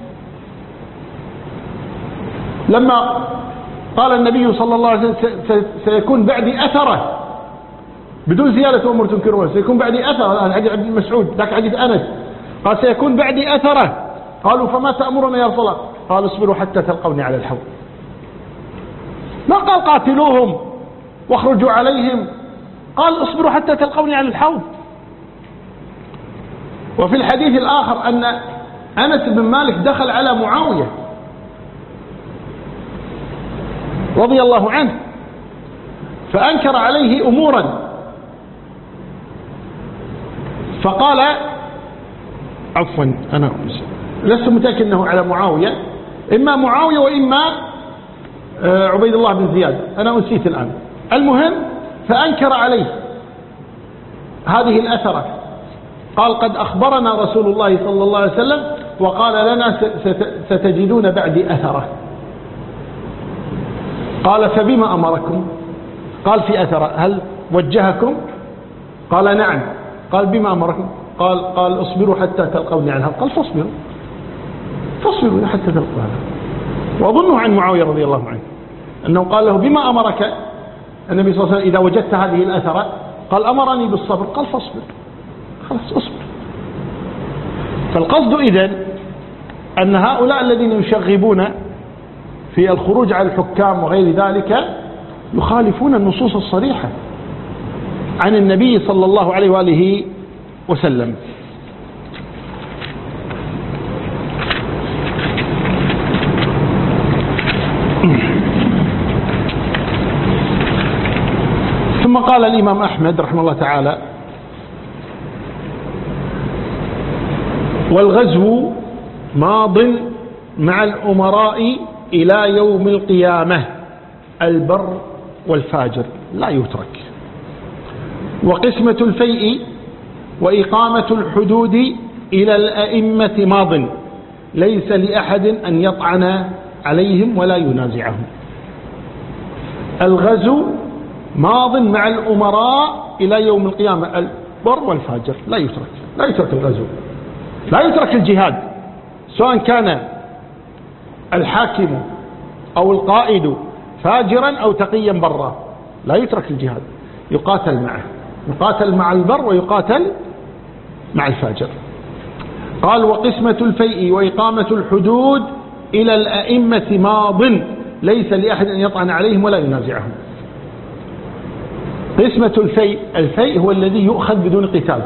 Speaker 1: لما قال النبي صلى الله عليه وسلم سيكون بعدي أثرة بدون زيادة أمر تنكرون، سيكون بعدي أثرة. حديث ابن مسعود ذاك حديث أنس قال سيكون بعدي أثرة. قالوا فما تأمرنا يا رسول الله؟ قال اصبروا حتى تلقوني على الحوض. ما قال قاتلوهم واخرجوا عليهم، قال اصبروا حتى تلقوني على الحوض. وفي الحديث الآخر أن أنس بن مالك دخل على معاوية رضي الله عنه فأنكر عليه أمورا، فقال عفوا أنا لست متأكد أنه على معاوية، إما معاوية وإما عبيد الله بن زياد، أنا أنسيت الآن. المهم فأنكر عليه هذه الأثرة، قال قد أخبرنا رسول الله صلى الله عليه وسلم وقال لنا ستجدون بعدي أثرة. قال فبما أمركم؟ قال في أثرة، هل وجهكم؟ قال نعم. قال بما أمركم؟ قال اصبروا حتى تلقوني على الحوض. قال فاصبروا حتى تلقوني على الحوض. وأظنه عن معاوية رضي الله عنه أنه قال له بما أمرك النبي صلى الله عليه وسلم إذا وجدت هذه الأثرة؟ قال أمرني بالصبر. قال فاصبر، خلاص اصبر. فالقصد إذن أن هؤلاء الذين يشغبون في الخروج على الحكام وغير ذلك يخالفون النصوص الصريحة عن النبي صلى الله عليه وآله وسلم. ثم قال الإمام أحمد رحمه الله تعالى والغزو ماض مع الأمراء إلى يوم القيامة البر والفاجر لا يترك، وقسمة الفيء وإقامة الحدود إلى الأئمة ماض ليس لأحد أن يطعن عليهم ولا ينازعهم. الغزو ماض مع الأمراء إلى يوم القيامة البر والفاجر لا يترك، لا يترك الغزو، لا يترك الجهاد، سواء كان الحاكم أو القائد فاجرا أو تقيا برا، لا يترك الجهاد، يقاتل معه، يقاتل مع البر ويقاتل مع الفاجر. قال وقسمة الفيء وإقامة الحدود إلى الأئمة ماض ليس لأحد أن يطعن عليهم ولا ينازعهم. قسمة الفيء، الفيء هو الذي يؤخذ بدون قتال،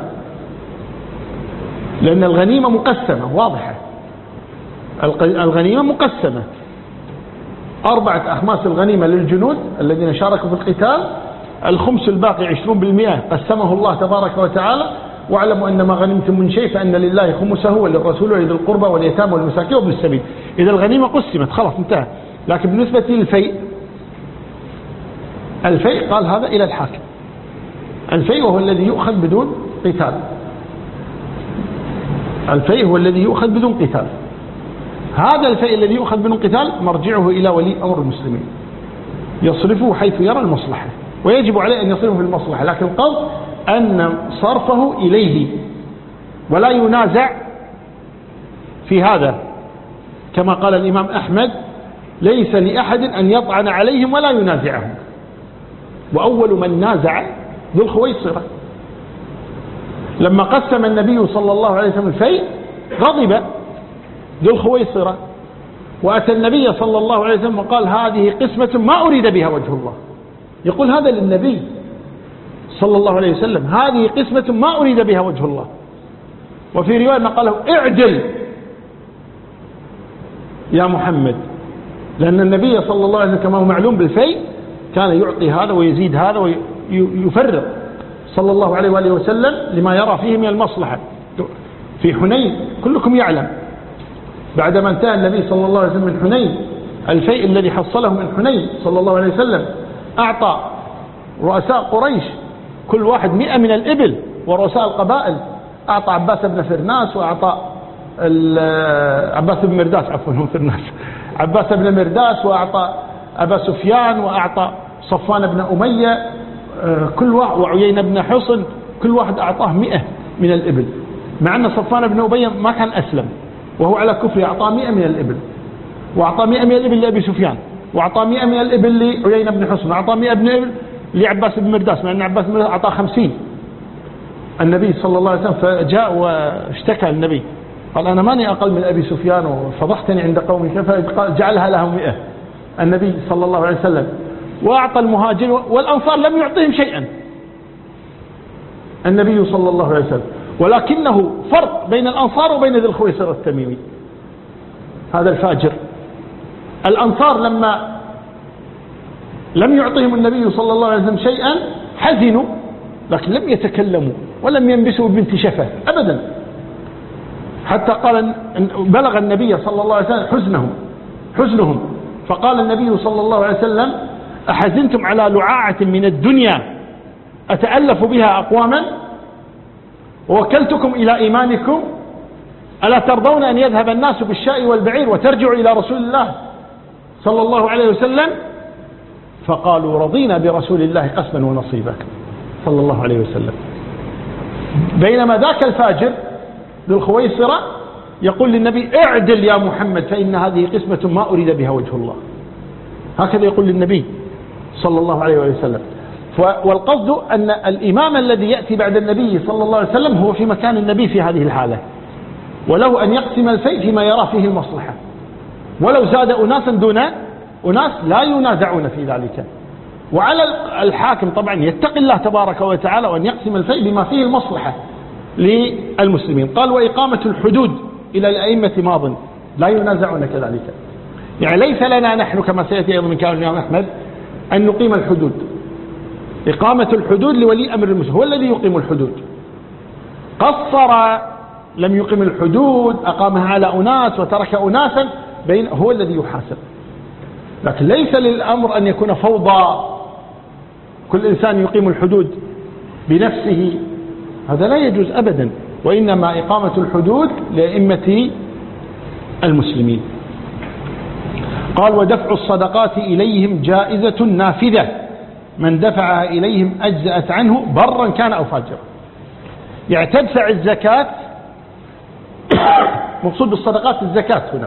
Speaker 1: لأن الغنيمة مقسمة واضحة، الغنيمة مقسمة 4 أخماس الغنيمة للجنود الذين شاركوا في القتال، الخمس الباقي 20% قسمه الله تبارك وتعالى، واعلموا أن ما غنمتم من شيء فأن لله خمسه وللرسول ولذي القربى واليتامى والمساكين وابن السبيل. إذا الغنيمة قسمت خلاص انتهى. لكن بالنسبة للفيء، الفيء قال هذا إلى الحاكم، الفيء هو الذي يؤخذ بدون قتال، الفيء هو الذي يؤخذ بدون قتال. هذا الفيء الذي يؤخذ بدون قتال مرجعه إلى ولي أمر المسلمين يصرفه حيث يرى المصلحة، ويجب عليه أن يصرفه في المصلحة، لكن القول أن صرفه إليه ولا ينازع في هذا، كما قال الإمام أحمد ليس لأحد أن يطعن عليهم ولا ينازعهم. وأول من نازع ذو الخويصرة لما قسم النبي صلى الله عليه وسلم الفيء غضب ذو الخويصرة، وأتى النبي صلى الله عليه وسلم وقال هذه قسمة ما أريد بها وجه الله، يقول هذا للنبي صلى الله عليه وسلم، هذه قسمة ما أريد بها وجه الله. وفي رواية قال له اعدل يا محمد، لأن النبي صلى الله عليه وسلم كما هو معلوم بالفيء كان يعطي هذا ويزيد هذا ويفرق صلى الله عليه وآله وسلم لما يرى فيه من المصلحة. في حنين كلكم يعلم بعدما انتهى النبي صلى الله عليه وسلم من حنين الفيء الذي حصله من حنين صلى الله عليه وسلم أعطى رؤساء قريش كل واحد 100 من الإبل، ورؤساء القبائل أعطى عباس بن فرناس، وأعطى عباس بن مرداس، عفوا هو فرناس، عباس بن مرداس، وأعطى أبا سفيان، وأعطى صفوان بن أمية، كل واحد، وعيينة بن حصن، كل واحد أعطاه 100 من الإبل، مع أن صفوان بن أمية ما كان أسلم وهو على كفر، أعطاه 100 من الإبل، وأعطى 100 من الإبل لأبي سفيان، وأعطى 100 من الإبل لعيينة بن حصن، وأعطى 100 من الإبل لعباس بن مرداس، مع أن عباس بن مرداس أعطاه 50. النبي صلى الله عليه وسلم فجاء واشتكى النبي، قال أنا ماني أقل من أبي سفيان وفضحتني عند قومي، فجعلها لهم 100 النبي صلى الله عليه وسلم. وأعطى المهاجر والأنصار لم يعطيهم شيئا النبي صلى الله عليه وسلم، ولكنه فرق بين الأنصار وبين ذي الخويصر التميمي هذا الفاجر. الأنصار لما لم يعطيهم النبي صلى الله عليه وسلم شيئا حزنوا، لكن لم يتكلموا ولم ينبسوا بنت شفة أبدا، حتى قال بلغ النبي صلى الله عليه وسلم حزنهم، فقال النبي صلى الله عليه وسلم أحزنتم على لعاعة من الدنيا أتألف بها أقواما ووكلتكم إلى إيمانكم، ألا ترضون أن يذهب الناس بالشاء والبعير وترجعوا إلى رسول الله صلى الله عليه وسلم؟ فقالوا رضينا برسول الله أسما ونصيبا صلى الله عليه وسلم. بينما ذاك الفاجر ذو الخويصرة يقول للنبي اعدل يا محمد فإن هذه قسمة ما أريد بها وجه الله، هكذا يقول للنبي صلى الله عليه وسلم. والقصد أن الإمام الذي يأتي بعد النبي صلى الله عليه وسلم هو في مكان النبي في هذه الحالة، وله أن يقسم الفيء فيما يرى فيه المصلحة، ولو زاد أناسا دون أناس لا ينازعون في ذلك. وعلى الحاكم طبعا يتقي الله تبارك وتعالى وأن يقسم الفيء بما فيه المصلحة للمسلمين. قال وإقامة الحدود إلى الأئمة ماض لا ينازعون كذلك، يعني ليس لنا نحن كما سيأتي أيضا من كلام الإمام أحمد أن نقيم الحدود. إقامة الحدود لولي أمر المسلم هو الذي يقيم الحدود، قصر لم يقيم الحدود أقامها على أناس وترك أناسا هو الذي يحاسب، لكن ليس للأمر أن يكون فوضى كل إنسان يقيم الحدود بنفسه، هذا لا يجوز أبدا، وإنما إقامة الحدود لأئمة المسلمين. قال ودفع الصدقات إليهم جائزة نافذة، من دفعها إليهم أجزأت عنه برا كان أو فاجرا. يعني تدفع الزكاة، مقصود بالصدقات الزكاة هنا،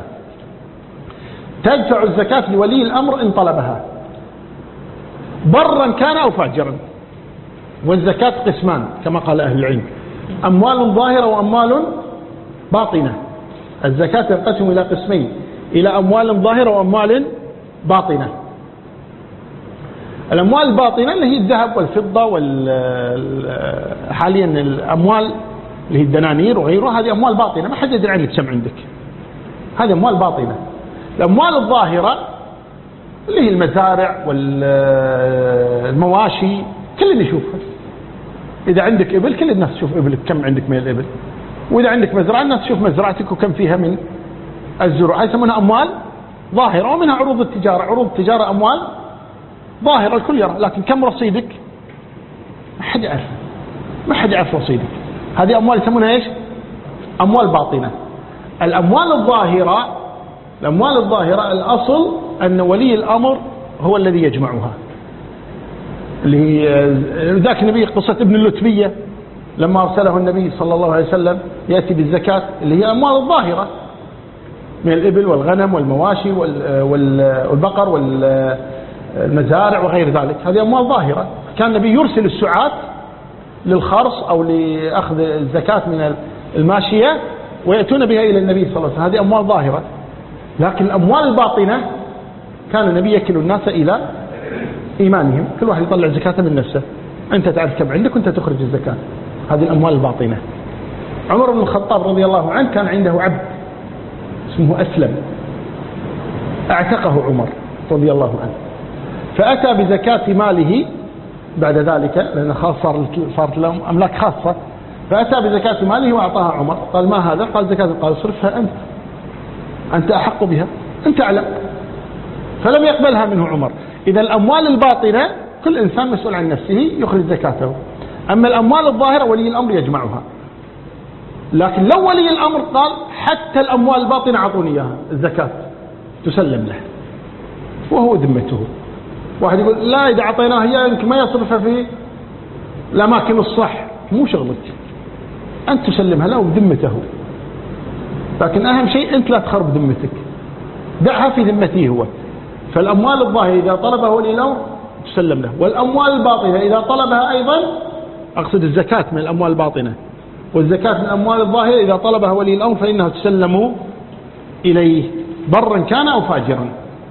Speaker 1: تدفع الزكاة لولي الأمر إن طلبها برا كان أو فاجرا. والزكاة قسمان كما قال أهل العلم، أموال ظاهرة وأموال باطنة. الزكاة تنقسم إلى قسمين، إلى أموال ظاهرة وأموال باطنة. الأموال الباطنة اللي هي الذهب والفضة حاليا الأموال اللي هي الدنانير وغيرها، هذه أموال باطنة ما حد يدري عنك كم عندك، هذه أموال باطنة. الأموال الظاهرة اللي هي المزارع والمواشي كل اللي يشوفها، إذا عندك إبل كل الناس تشوف إبلك كم عندك من الإبل، وإذا عندك مزرعة الناس تشوف مزرعتك وكم فيها من الزروع، هاي يسمونها أموال ظاهرة. ومنها عروض التجارة، عروض التجارة أموال ظاهرة الكل يرى، لكن كم رصيدك ما حد يعرف رصيدك. هذه أموال يسمونها إيش؟ أموال باطنة. الأموال الظاهرة الأصل أن ولي الأمر هو الذي يجمعها، اللي ذاك النبي قصة ابن اللتبية لما أرسله النبي صلى الله عليه وسلم يأتي بالزكاة اللي هي أموال الظاهرة من الإبل والغنم والمواشي والبقر والمزارع وغير ذلك، هذه أموال ظاهرة. كان النبي يرسل السعاة للخرص أو لأخذ الزكاة من الماشية ويأتون بها إلى النبي صلى الله عليه وسلم، هذه أموال ظاهرة. لكن الأموال الباطنة كان النبي يكل الناس إلى إيمانهم، كل واحد يطلع زكاة من نفسه، أنت تعرف كم عندك وأنت تخرج الزكاة، هذه الأموال الباطنة. عمر بن الخطاب رضي الله عنه كان عنده عبد اسمه أسلم، اعتقه عمر رضي الله عنه، فأتى بزكاة ماله بعد ذلك لأن خاص صارت لهم أملاك خاصة، فأتى بزكاة ماله وأعطاها عمر. قال ما هذا؟ قال زكاة. قال صرفها أنت أحق بها، أنت أعلم. فلم يقبلها منه عمر. إذا الأموال الباطنة كل إنسان مسؤول عن نفسه يخرج زكاته، أما الأموال الظاهرة ولي الأمر يجمعها. لكن لو ولي الأمر قال حتى الأموال الباطنة أعطوني إياها الزكاة تسلم له وهو ذمته. واحد يقول لا إذا أعطيناه إياه يمكن ما يصرفها في الأماكن الصح، مو شغلك، أنت تسلمها له بذمته. لكن أهم شيء أنت لا تخرب ذمتك، دعها في ذمته هو. فالأموال الظاهرة إذا طلبها ولي الأمر تسلم له، والأموال الباطنة إذا طلبها أيضا، أقصد الزكاة من الأموال الباطنة، والزكاة من الأموال الظاهرة إذا طلبها ولي الأمر فإنها تسلم إليه برا كان أو فاجرا.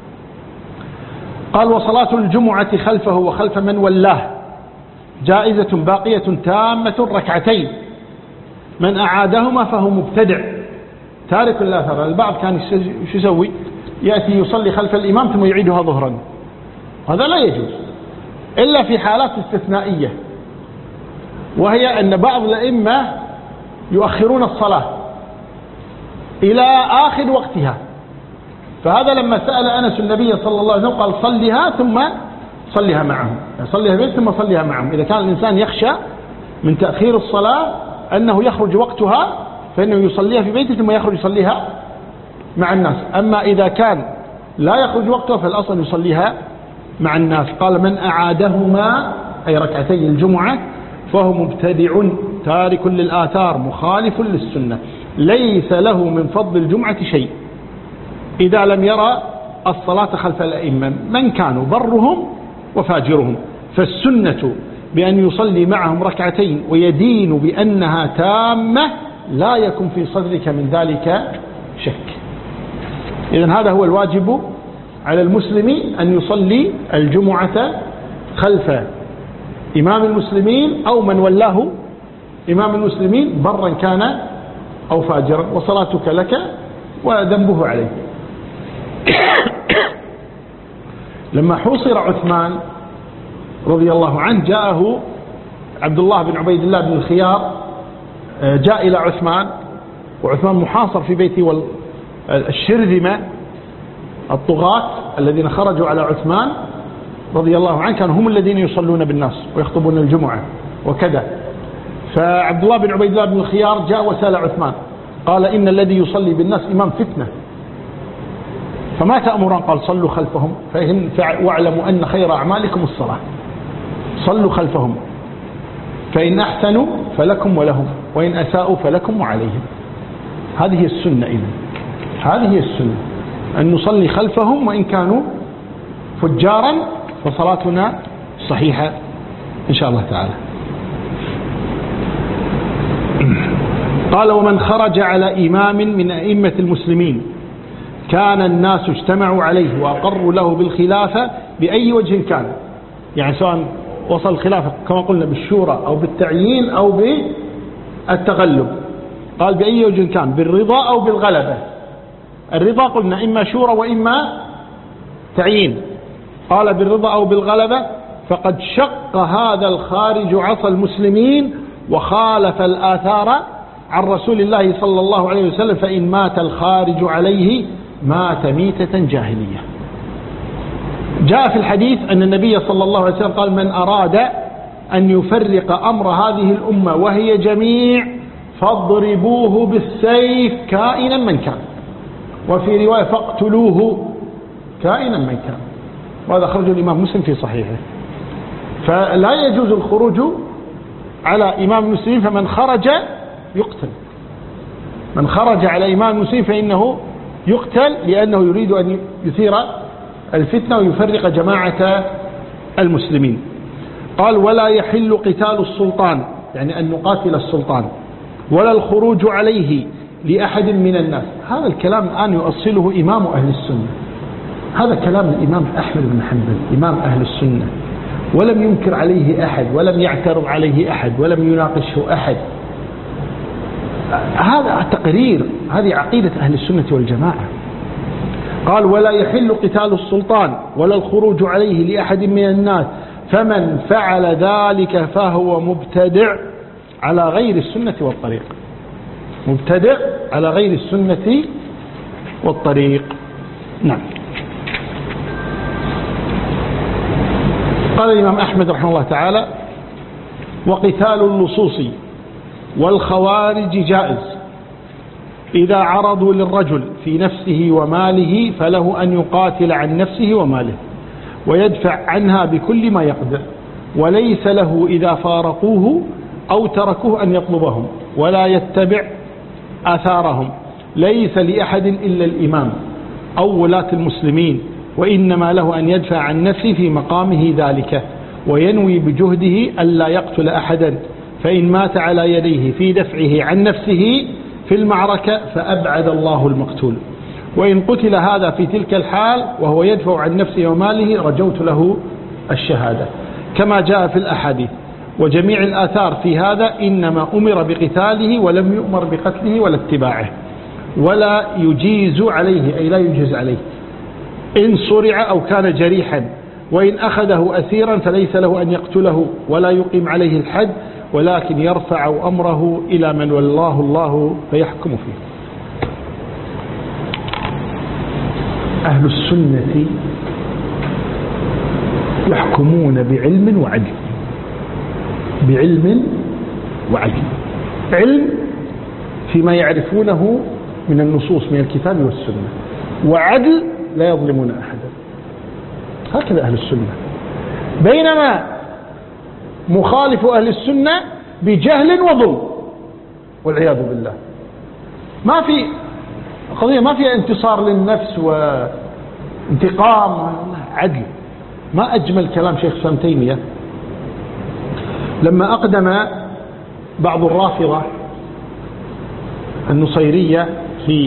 Speaker 1: قال وصلاة الجمعة خلفه وخلف من ولاه جائزة باقية تامة ركعتين، من أعادهما فهو مبتدع تارك الآثار. البعض كان شو يسوي؟ يأتي يصلي خلف الإمام ثم يعيدها ظهرا، هذا لا يجوز إلا في حالات استثنائية، وهي أن بعض الأئمة يؤخرون الصلاة إلى آخر وقتها، فهذا لما سأل أنس النبي صلى الله عليه وسلم قال صلها ثم صلها معهم، صلها بيت ثم صلها معهم. إذا كان الإنسان يخشى من تأخير الصلاة أنه يخرج وقتها فإنه يصليها في بيته ثم يخرج يصليها مع الناس. أما إذا كان لا يخرج وقتها فالأصل يصليها مع الناس. قال من أعادهما أي ركعتي الجمعة فهو مبتدع تارك للآثار مخالف للسنة، ليس له من فضل الجمعة شيء إذا لم يرى الصلاة خلف الأئمة من كانوا برهم وفاجرهم. فالسنة بأن يصلي معهم ركعتين ويدين بأنها تامة لا يكن في صدرك من ذلك شك. إذن هذا هو الواجب على المسلم أن يصلي الجمعة خلف إمام المسلمين أو من ولاه إمام المسلمين برا كان أو فاجرا، وصلاتك لك وذنبه عليك. لما حوصر عثمان رضي الله عنه جاءه عبد الله بن عبيد الله بن الخيار، جاء إلى عثمان وعثمان محاصر في بيته، والشرذمة الطغاة الذين خرجوا على عثمان رضي الله عنه كانوا هم الذين يصلون بالناس ويخطبون الجمعة وكذا. فعبد الله بن عبيد الله بن الخيار جاء وسأل عثمان قال إن الذي يصلي بالناس إمام فتنة، فما تأمرون؟ قال صلوا خلفهم واعلموا أن خير أعمالكم الصلاة، صلوا خلفهم فإن أحسنوا فلكم ولهم وإن أساءوا فلكم وعليهم. هذه هي السنة. إذن هذه هي السنة أن نصلي خلفهم وإن كانوا فجارا، فصلاتنا صحيحة إن شاء الله تعالى. قال ومن خرج على إمام من أئمة المسلمين كان الناس اجتمعوا عليه وأقروا له بالخلافة بأي وجه كان، يعني سواء وصل الخلافة كما قلنا بالشورى أو بالتعيين أو بالتغلب. قال بأي وجه كان، بالرضا أو بالغلبة. الرضا قلنا إما شورى وإما تعيين، قال بالرضا أو بالغلبة فقد شق هذا الخارج عصا المسلمين وخالف الآثار عن رسول الله صلى الله عليه وسلم، فإن مات الخارج عليه مات ميتة جاهلية. جاء في الحديث أن النبي صلى الله عليه وسلم قال من أراد أن يفرق أمر هذه الأمة وهي جميع فاضربوه بالسيف كائنا من كان، وفي رواية فاقتلوه كائنا من كان، وهذا أخرجه الإمام مسلم في صحيحه. فلا يجوز الخروج على إمام المسلمين، فمن خرج يقتل، من خرج على إمام المسلمين فإنه يقتل لأنه يريد أن يثير الفتنة ويفرق جماعة المسلمين. قال ولا يحل قتال السلطان، يعني أن نقاتل السلطان، ولا الخروج عليه لأحد من الناس. هذا الكلام الآن يؤصله إمام أهل السنة، هذا كلام الإمام أحمد بن حنبل إمام أهل السنة، ولم ينكر عليه أحد ولم يعترض عليه أحد ولم يناقشه أحد. هذا تقرير، هذه عقيدة أهل السنة والجماعة. قال ولا يحل قتال السلطان ولا الخروج عليه لأحد من الناس، فمن فعل ذلك فهو مبتدع على غير السنة والطريق، مبتدع على غير السنة والطريق. نعم. قال الإمام أحمد رحمه الله تعالى: وقتال اللصوص والخوارج جائز إذا عرضوا للرجل في نفسه وماله، فله أن يقاتل عن نفسه وماله ويدفع عنها بكل ما يقدر، وليس له إذا فارقوه أو تركوه أن يطلبهم ولا يتبع آثارهم. ليس لأحد إلا الإمام أو ولاة المسلمين، وإنما له أن يدفع عن نفسه في مقامه ذلك، وينوي بجهده ألا يقتل أحدا، فإن مات على يديه في دفعه عن نفسه في المعركة فأبعد الله المقتول، وإن قتل هذا في تلك الحال وهو يدفع عن نفسه وماله رجوت له الشهادة، كما جاء في الأحاديث. وجميع الآثار في هذا إنما أمر بقتاله ولم يؤمر بقتله ولا اتباعه، ولا يجيز عليه، أي لا يجيز عليه إن صرع أو كان جريحا، وإن أخذه أسيرا فليس له أن يقتله ولا يقيم عليه الحد، ولكن يرفع أمره إلى من والله الله فيحكم فيه. أهل السنة يحكمون بعلم وعدل، بعلم وعدل. علم فيما يعرفونه من النصوص من الكتاب والسنة، وعدل لا يظلمون أحدا. هكذا أهل السنة. بينما مخالف أهل السنة بجهل وظلم والعياذ بالله. ما في قضية، ما فيها انتصار للنفس وانتقام، عدل. ما أجمل كلام شيخ الإسلام تيمية لما أقدم بعض الرافضة النصيرية في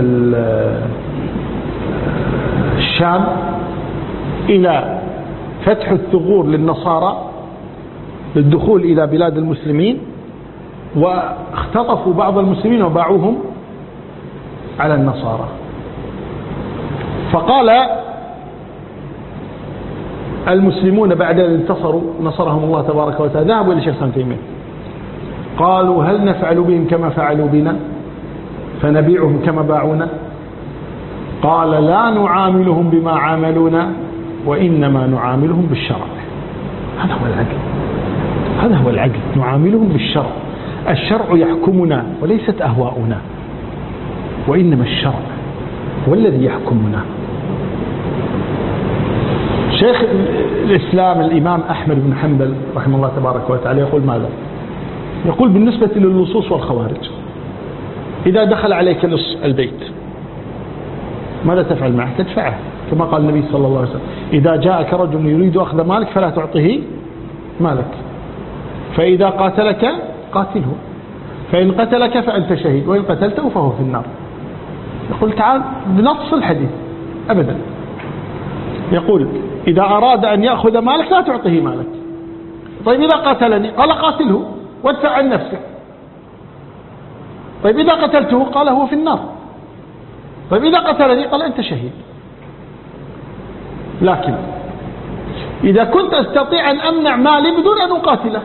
Speaker 1: الشام إلى فتح الثغور للنصارى للدخول إلى بلاد المسلمين، واختطفوا بعض المسلمين وباعوهم على النصارى. فقال المسلمون بعد أن انتصروا نصرهم الله تبارك وتعالى، ذهبوا إلى شيخ الإسلام تيمية قالوا: هل نفعل بهم كما فعلوا بنا فنبيعهم كما باعونا؟ قال: لا نعاملهم بما عاملونا، وإنما نعاملهم بالشرع. هذا هو العدل، هذا هو العدل، نعاملهم بالشرع. الشرع يحكمنا وليست أهواؤنا، وإنما الشرع هو الذي يحكمنا. شيخ الإسلام الإمام أحمد بن حنبل رحمه الله تبارك وتعالى يقول ماذا؟ يقول بالنسبة للصوص والخوارج: إذا دخل عليك لص البيت ماذا تفعل معه؟ تدفعه، كما قال النبي صلى الله عليه وسلم: إذا جاءك رجل يريد أخذ مالك فلا تعطيه مالك، فإذا قاتلك قاتله، فإن قتلك فأنت شهيد، وإن قتلته فهو في النار. يقول تعال بنص الحديث أبدا. يقول: إذا أراد أن يأخذ مالك لا تعطيه مالك. طيب إذا قتلني؟ قال: قاتله وادفع عن نفسك. طيب إذا قتلته؟ قال: هو في النار. طيب إذا قتلني؟ قال: أنت شهيد. لكن إذا كنت أستطيع أن أمنع مالي بدون أن أقاتله،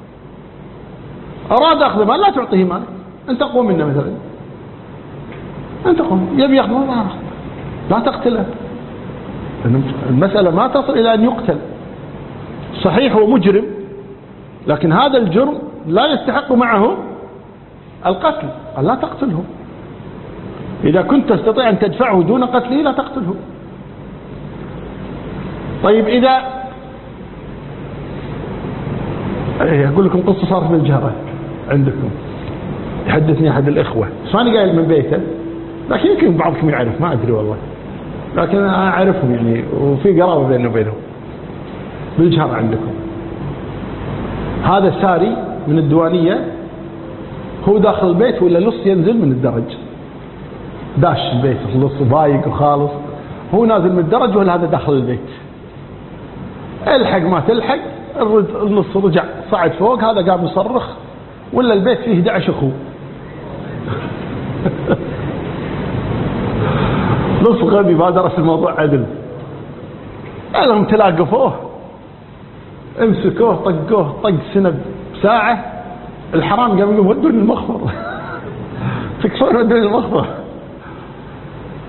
Speaker 1: أراد أخذ مال لا تعطيه مالك، أنت قوم منه مثلا، أنت قوم يبي يأخذ مال لا تقتله. المسألة ما تصل إلى أن يقتل. صحيح هو مجرم، لكن هذا الجرم لا يستحق معه القتل، قال: لا تقتله. إذا كنت تستطيع أن تدفعه دون قتله لا تقتله. طيب إذا أقول لكم قصة صارت بالجارة عندكم، يحدثني أحد الإخوة، فأنا قايل من بيته، لكن يمكن بعضكم يعرف، ما أدري والله، لكن أنا أعرفهم يعني، وفي قرابة بيننا وبينهم. بالجارة عندكم هذا ساري من الديوانية، هو داخل البيت ولا لص ينزل من الدرج، داش البيت اللص ضايق وخالص، هو نازل من الدرج ولا هذا داخل البيت. الحق ما تلحق، النص رجع صعد فوق، هذا قام يصرخ، ولا البيت فيه 11 أخوه. نص غبي ما درس الموضوع عدل، لهم تلاقفوه، امسكوه طقوه طق سنة بساعة. الحرام قام يقول: ودوني المخبر. تكفون ودوني المخبر.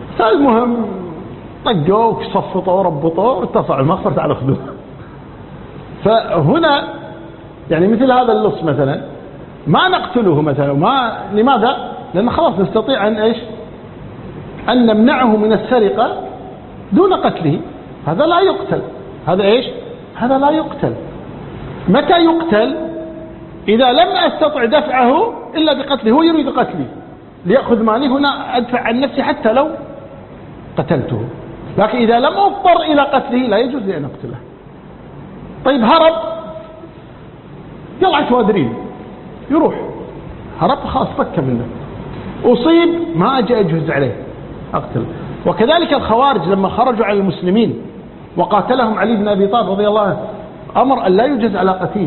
Speaker 1: المهم طقوه وصفطوه وربطوه واتصل المخبر: تعالوا خذوه. فهنا يعني مثل هذا اللص مثلا ما نقتله مثلا، لماذا؟ لأن خلاص نستطيع أن نمنعه من السرقة دون قتله. هذا لا يقتل. هذا لا يقتل. متى يقتل؟ إذا لم أستطع دفعه إلا بقتله. هو يريد قتلي ليأخذ مالي، هنا أدفع عن نفسي حتى لو قتلته. لكن إذا لم أضطر إلى قتله لا يجوز لي أن أقتله. طيب هرب، يلا توادرين، يروح هرب خلاص فك منه. أصيب ما أجي أجهز عليه أقتل. وكذلك الخوارج لما خرجوا على المسلمين وقاتلهم علي بن أبي طالب رضي الله عنه أمر أن لا يجهز على قتيل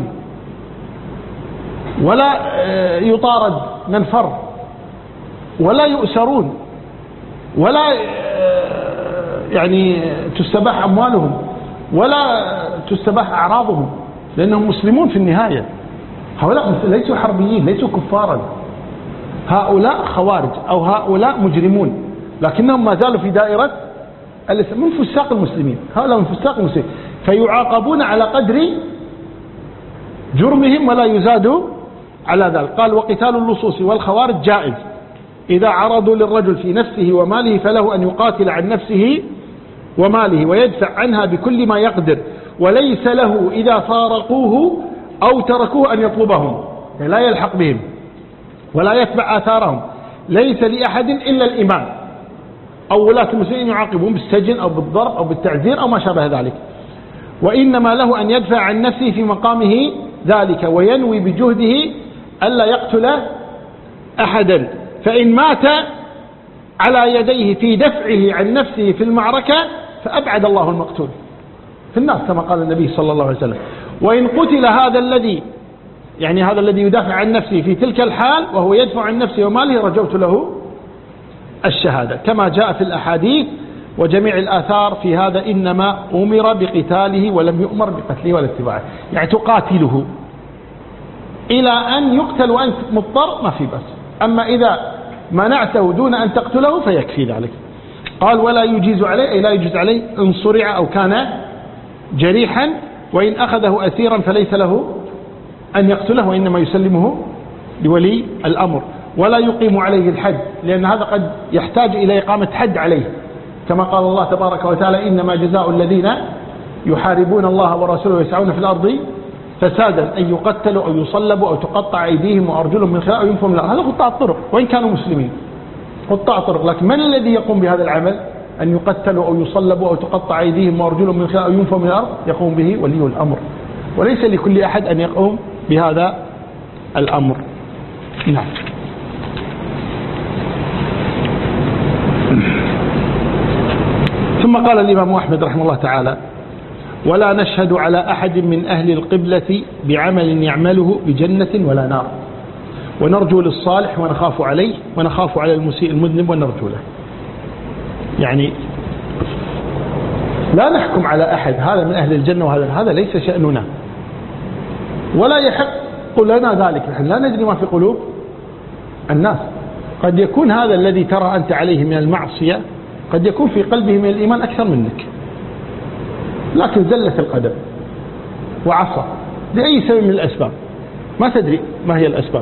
Speaker 1: ولا يطارد من فر ولا يؤسرون ولا يعني تستباح أموالهم ولا تستباح أعراضهم، لأنهم مسلمون في النهاية. هؤلاء ليسوا حربيين، ليسوا كفارا. هؤلاء خوارج أو هؤلاء مجرمون، لكنهم ما زالوا في دائرة من فساق المسلمين. هؤلاء من فساق المسلمين، فيعاقبون على قدر جرمهم ولا يزادوا على ذلك. قال وقتال اللصوص والخوارج جائز إذا عرضوا للرجل في نفسه وماله، فله أن يقاتل عن نفسه وماله ويدفع عنها بكل ما يقدر، وليس له إذا فارقوه أو تركوه أن يطلبهم، يعني لا يلحق بهم ولا يتبع آثارهم. ليس لأحد إلا الإمام أو ولاة المسلمين يعاقبهم بالسجن أو بالضرب أو بالتعذير أو ما شابه ذلك، وإنما له أن يدفع عن نفسه في مقامه ذلك وينوي بجهده ألا يقتل أحدا. فإن مات على يديه في دفعه عن نفسه في المعركة فأبعد الله المقتول في الناس كما قال النبي صلى الله عليه وسلم. وإن قتل هذا الذي يدافع عن نفسه في تلك الحال وهو يدفع عن نفسه وماله رجوت له الشهادة، كما جاء في الأحاديث وجميع الآثار في هذا. إنما أمر بقتاله ولم يؤمر بقتله ولا اتباعه، يعني تقاتله إلى أن يقتل وأنت مضطر ما في بس. أما إذا منعته دون أن تقتله فيكفي ذلك. قال ولا يجيز عليه، أي لا يجوز عليه إن صرع أو كان جريحا، وإن أخذه أسيرا فليس له أن يقتله وإنما يسلمه لولي الأمر. ولا يقيم عليه الحد، لأن هذا قد يحتاج إلى إقامة حد عليه، كما قال الله تبارك وتعالى إنما جزاء الذين يحاربون الله ورسوله ويسعون في الأرض فسادا أن يقتلوا أو يصلبوا أو تقطع أيديهم وأرجلهم من خلاف أو ينفوا من الأرض. هذا قطاع الطرق وإن كانوا مسلمين، قطاع الطرق. لكن من الذي يقوم بهذا العمل؟ أن يقتلوا أو يصلبوا أو تقطع أيديهم وأرجلهم من خلاف أو ينفوا من الأرض يقوم به ولي الأمر، وليس لكل أحد أن يقوم بهذا الأمر. نعم. ثم قال الإمام أحمد رحمه الله تعالى ولا نشهد على أحد من أهل القبلة بعمل يعمله بجنة ولا نار، ونرجو للصالح ونخاف عليه، ونخاف على المسيء المذنب ونرجو له. يعني لا نحكم على أحد هذا من أهل الجنة وهذا ليس شأننا، ولا يحق لنا ذلك. نحن لا ندري ما في قلوب الناس. قد يكون هذا الذي ترى أنت عليه من المعصية قد يكون في قلبه من الإيمان أكثر منك، لكن زلت القدم وعصى لأي سبب من الأسباب، ما تدري ما هي الأسباب.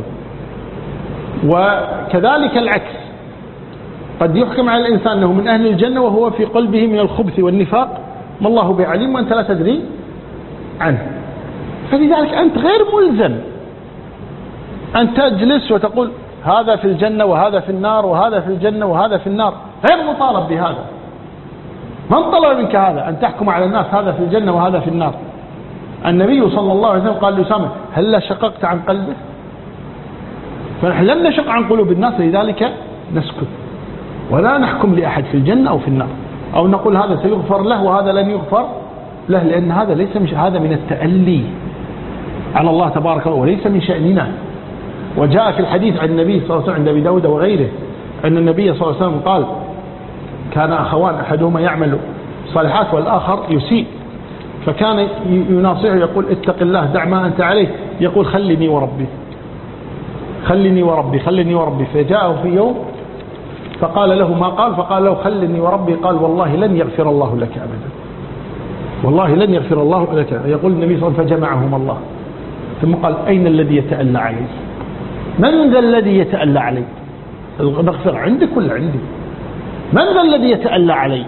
Speaker 1: وكذلك العكس، قد يحكم على الإنسان أنه من أهل الجنة وهو في قلبه من الخبث والنفاق ما الله بعليم وأنت لا تدري عنه. فلذلك أنت غير ملزم أن تجلس وتقول هذا في الجنة وهذا في النار وهذا في الجنة وهذا في النار، غير مطالب بهذا. من طلب منك هذا أن تحكم على الناس هذا في الجنة وهذا في النار؟ النبي صلى الله عليه وسلم قال لأسامة هل شققت عن قلبه؟ فنحن لم نشق عن قلوب الناس، لذلك نسكت ولا نحكم لأحد في الجنة أو في النار، أو نقول هذا سيغفر له وهذا لن يغفر له، لأن هذا ليس هذا من التألي على الله تبارك وتعالى وليس من شأننا. وجاء في الحديث عن النبي صلى الله عليه وسلم عند أبي داود وغيره أن النبي صلى الله عليه وسلم قال كان أخوان أحدهما يعمل صالحات والآخر يسيء، فكان يناصحه يقول اتق الله دع ما أنت عليه، يقول خلني وربي خلني وربي خلني وربي. فجاءه في يوم فقال له ما قال، فقال له خلني وربي، قال والله لن يغفر الله لك أبدا. والله لن يغفر الله لك. يقول النبي صلى الله عليه وسلم فجمعهم الله، ثم قال أين الذي يتألى علي؟ من ذا الذي يتألى علي؟ المغفرة عندك ولا عندي؟ من ذا الذي يتألى علي؟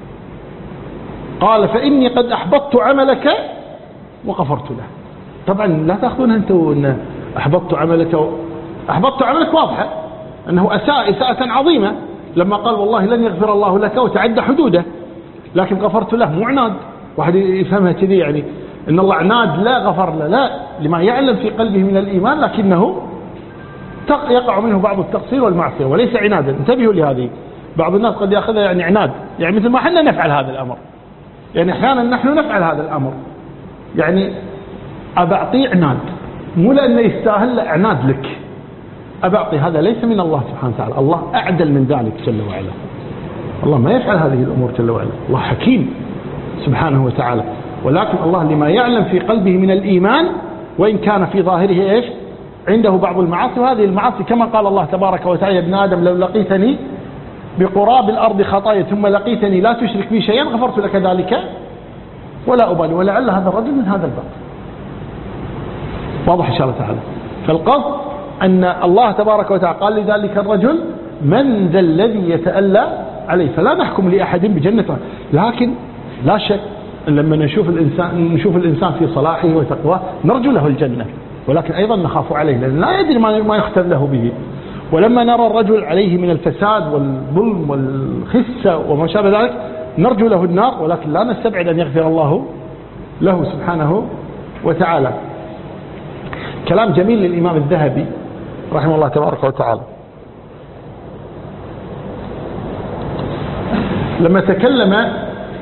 Speaker 1: قال فإني قد أحبطت عملك وغفرت له. طبعا لا تأخذونها أنتوا أن أحبطت عملك واضحة أنه أساء إساءة عظيمة لما قال والله لن يغفر الله لك وتعدى حدوده، لكن غفرت له مو عناد. واحد يفهمها كذي يعني إن الله عناد لا غفر له، لا، لما يعلم في قلبه من الإيمان، لكنه يقع منه بعض التقصير والمعصية وليس عنادا. انتبهوا لهذه، بعض الناس قد يأخذها يعني عناد، يعني مثل ما احنا نفعل هذا الأمر، يعني أحيانا نحن نفعل هذا الأمر، يعني أبعطي عناد مو لأنه يستاهل عناد لك، أبعطي، هذا ليس من الله سبحانه وتعالى. الله أعدل من ذلك جل وعلا، الله ما يفعل هذه الأمور جل وعلا، الله حكيم سبحانه وتعالى. ولكن الله لما يعلم في قلبه من الإيمان، وإن كان في ظاهره إيش عنده بعض المعاصي، وهذه المعاصي كما قال الله تبارك وتعالى يا ابن آدم لو لقيتني بقراب الأرض خطايا ثم لقيتني لا تشرك بي شيئا غفرت لك ذلك ولا أبالي. ولعل هذا الرجل من هذا الباب، واضح إن شاء الله تعالى. فالقصد أن الله تبارك وتعالى قال لذلك الرجل من ذا الذي يتألى عليه. فلا نحكم لأحد بجنته، لكن لا شك لما نشوف الإنسان في صلاحه وتقواه نرجو له الجنة، ولكن أيضا نخاف عليه لأن لا يدري ما يختم له به. ولما نرى الرجل عليه من الفساد والظلم والخسة وما شابه ذلك نرجو له النار، ولكن لا نستبعد أن يغفر الله له سبحانه وتعالى. كلام جميل للإمام الذهبي رحمه الله تبارك وتعالى لما تكلم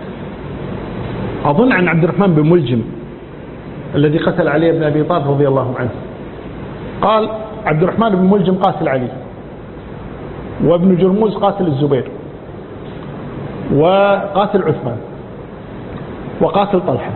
Speaker 1: أظن عن عبد الرحمن بن ملجم الذي قتل علي بن أبي طالب رضي الله عنه. قال عبد الرحمن بن ملجم قاتل علي، وابن جرموز قاتل الزبير، وقاتل عثمان، وقاتل طلحة،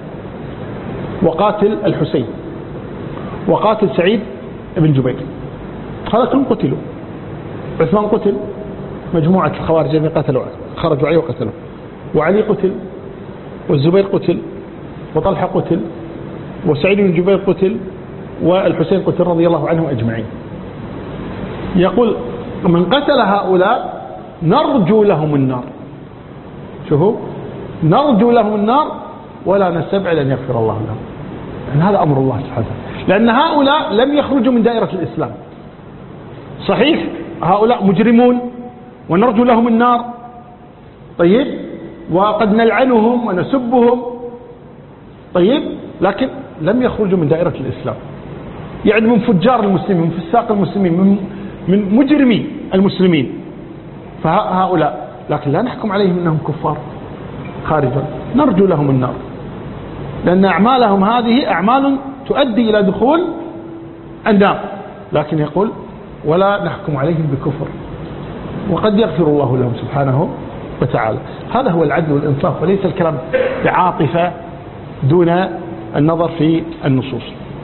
Speaker 1: وقاتل الحسين، وقاتل سعيد بن جبير. هذا كلهم قتلوا. عثمان قتل، مجموعة الخوارج الذين قتلوا خرجوا عليه وقتلوا، وعلي قتل، والزبير قتل، وطلحة قتل، وسعيد بن جبير قتل، والحسين قتل رضي الله عنهم أجمعين. يقول من قتل هؤلاء نرجو لهم النار، شوفوا، نرجو لهم النار ولا نستبعد أن يغفر الله لهم. يعني هذا أمر الله سبحانه وتعالى، لأن هؤلاء لم يخرجوا من دائرة الإسلام. صحيح هؤلاء مجرمون ونرجو لهم النار، طيب، وقد نلعنهم ونسبهم، طيب، لكن لم يخرجوا من دائرة الإسلام، يعني من فجار المسلمين، من فساق المسلمين، من مجرمي المسلمين. فهؤلاء لكن لا نحكم عليهم أنهم كفار خارجا، نرجو لهم النار، لأن أعمالهم هذه أعمال تؤدي إلى دخول النار، لكن يقول ولا نحكم عليهم بكفر، وقد يغفر الله لهم سبحانه وتعالى. هذا هو العدل والإنصاف، وليس الكلام بعاطفة دون النظر في النصوص.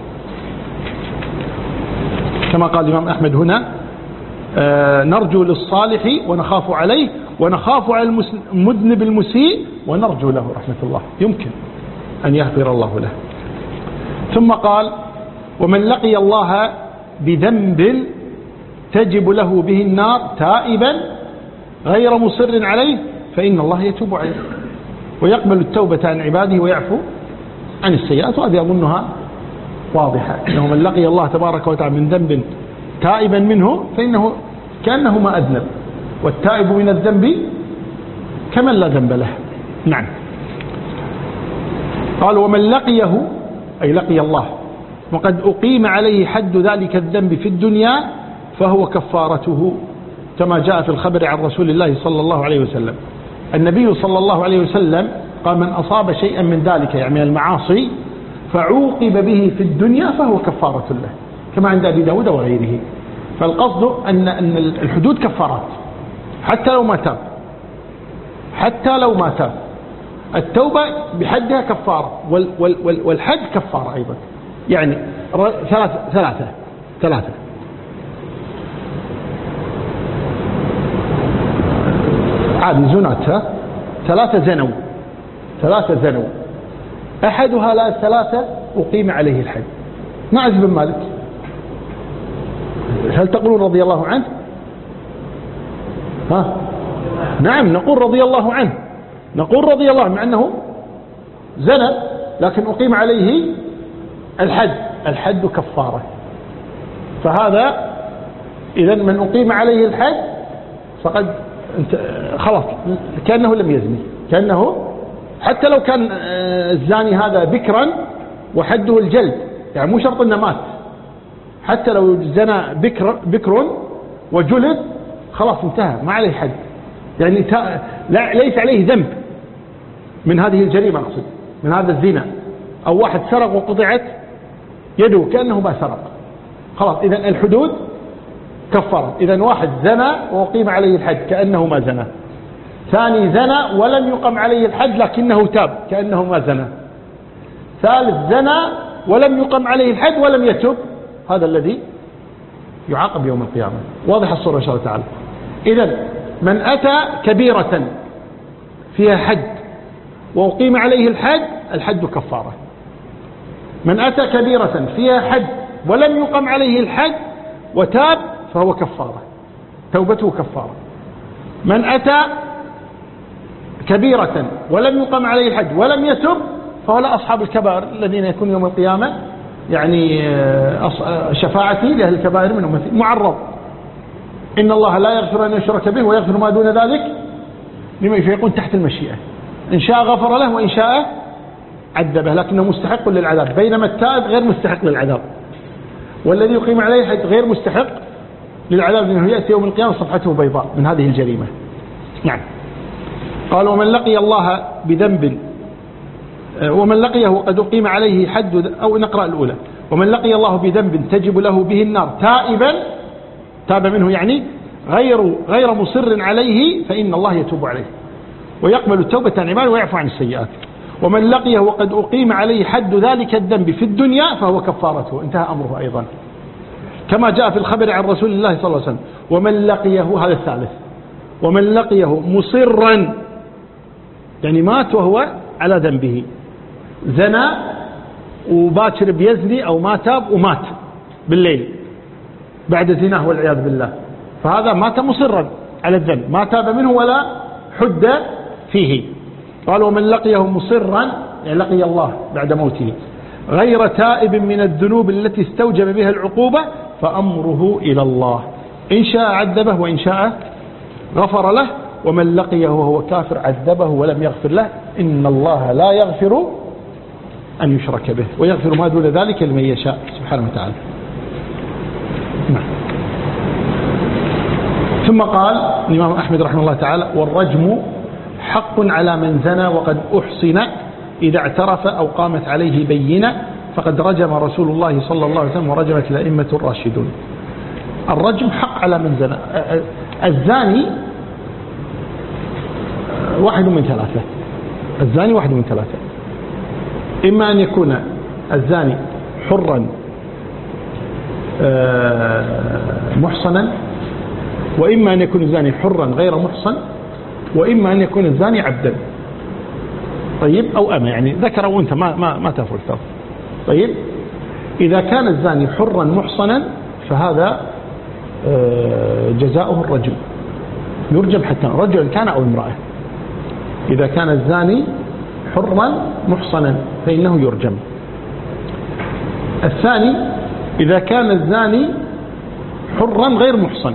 Speaker 1: كما قال الإمام أحمد هنا نرجو للصالح ونخاف عليه، ونخاف على المذنب المسيء ونرجو له رحمة الله، يمكن أن يغفر الله له. ثم قال ومن لقي الله بذنب تجب له به النار تائبا غير مصر عليه فإن الله يتوب عليه ويقبل التوبة عن عباده ويعفو عن السيئات. وهذه أظنها واضحة، إنه من لقي الله تبارك وتعالى من ذنب تائبا منه فإنه كأنه ما أذنب، والتائب من الذنب كمن لا ذنب له. نعم. قال ومن لقيه أي لقي الله وقد أقيم عليه حد ذلك الذنب في الدنيا فهو كفارته، كما جاء في الخبر عن رسول الله صلى الله عليه وسلم. النبي صلى الله عليه وسلم قال من أصاب شيئا من ذلك يعني من المعاصي فعوقب به في الدنيا فهو كفارة له، كما عند أبي داود وغيره. فالقصد أن الحدود كفارات حتى لو ما تاب، حتى لو ما تاب. التوبة بحدها كفارة، والحد كفارة أيضا. يعني ثلاثة عادي زنات، ثلاثة زنوا أحدها لا الثلاثة أقيم عليه الحد. نعز بن مالك هل تقولون رضي الله عنه؟ ها؟ نعم نقول رضي الله عنه، نقول رضي الله عنه مع أنه زنى لكن أقيم عليه الحد، الحد كفارة. فهذا إذا من أقيم عليه الحد فقد خلاص كأنه لم يزني، كأنه حتى لو كان الزاني هذا بكرا وحده الجلد، يعني مو شرط أنه مات، حتى لو زنى بكر وجلد خلاص انتهى ما عليه حد، يعني ليس عليه ذنب من هذه الجريمة، أقصد من هذا الزنا. أو واحد سرق وقطعت يده كأنه ما سرق، خلاص إذا الحدود كفرت. إذا واحد زنى وقيم عليه الحد كأنه ما زنى، ثاني زنى ولم يقم عليه الحد لكنه تاب كأنه ما زنى، ثالث زنى ولم يقم عليه الحد ولم يتب، هذا الذي يعاقب يوم القيامة. واضح الصورة إن شاء الله تعالى. إذن من أتى كبيرة فيها حد وأقيم عليه الحد، الحد كفارة. من أتى كبيرة فيها حد ولم يقم عليه الحد وتاب فهو كفارة، توبته كفارة. من أتى كبيرة ولم يقم عليه الحد ولم يتب فهو لا أصحاب الكبائر الذين يكون يوم القيامة يعني شفاعتي لأهل الكبائر من أمتي معرض. إن الله لا يغفر أن يشرك به ويغفر ما دون ذلك لمن يكون تحت المشيئة، إن شاء غفر له وإن شاء عذبه، لكنه مستحق للعذاب، بينما التائب غير مستحق للعذاب، والذي يقيم عليه حد غير مستحق للعذاب لأنه يأتي يوم القيامة صفحته بيضاء من هذه الجريمة. نعم. قال ومن لقي الله بذنب ومن لقيه وقد أقيم عليه حد، أو نقرأ الأولى، ومن لقي الله بذنب تجب له به النار تائبا، تاب منه يعني غير مصر عليه، فإن الله يتوب عليه ويقبل التوبة عن عباده ويعفو عن السيئات. ومن لقيه وقد أقيم عليه حد ذلك الذنب في الدنيا فهو كفارته، انتهى أمره أيضا كما جاء في الخبر عن رسول الله صلى الله عليه وسلم. ومن لقيه، هذا الثالث، ومن لقيه مصرا يعني مات وهو على ذنبه، زنى وباكر بيزني أو ما تاب ومات بالليل بعد زناه والعياذ بالله، فهذا مات مصرا على الذنب ما تاب منه ولا حد فيه. قال ومن لقيه مصرا يعني لقي الله بعد موته غير تائب من الذنوب التي استوجب بها العقوبة فأمره إلى الله، إن شاء عذبه وإن شاء غفر له. ومن لقيه وهو كافر عذبه ولم يغفر له، إن الله لا يغفر أن يشرك به ويغفر ما دون ذلك لمن يشاء سبحانه وتعالى. ثم قال الإمام أحمد رحمه الله تعالى والرجم حق على من زنى وقد أحصن إذا اعترف أو قامت عليه بينة، فقد رجم رسول الله صلى الله عليه وسلم ورجمت الأئمة الراشدون. الرجم حق على من زنى. الزاني واحد من ثلاثة، الزاني واحد من ثلاثة، إما أن يكون الزاني حرا محصنا، وإما أن يكون الزاني حرا غير محصن، وإما أن يكون الزاني عبدا. طيب أو أما يعني ذكر أو أنثى ما تفرق. طيب إذا كان الزاني حرا محصنا فهذا جزاؤه الرجم، يرجم حتى رجل كان أو امرأة. إذا كان الزاني حرا محصنا فإنه يرجم. الثاني إذا كان الزاني حرا غير محصن.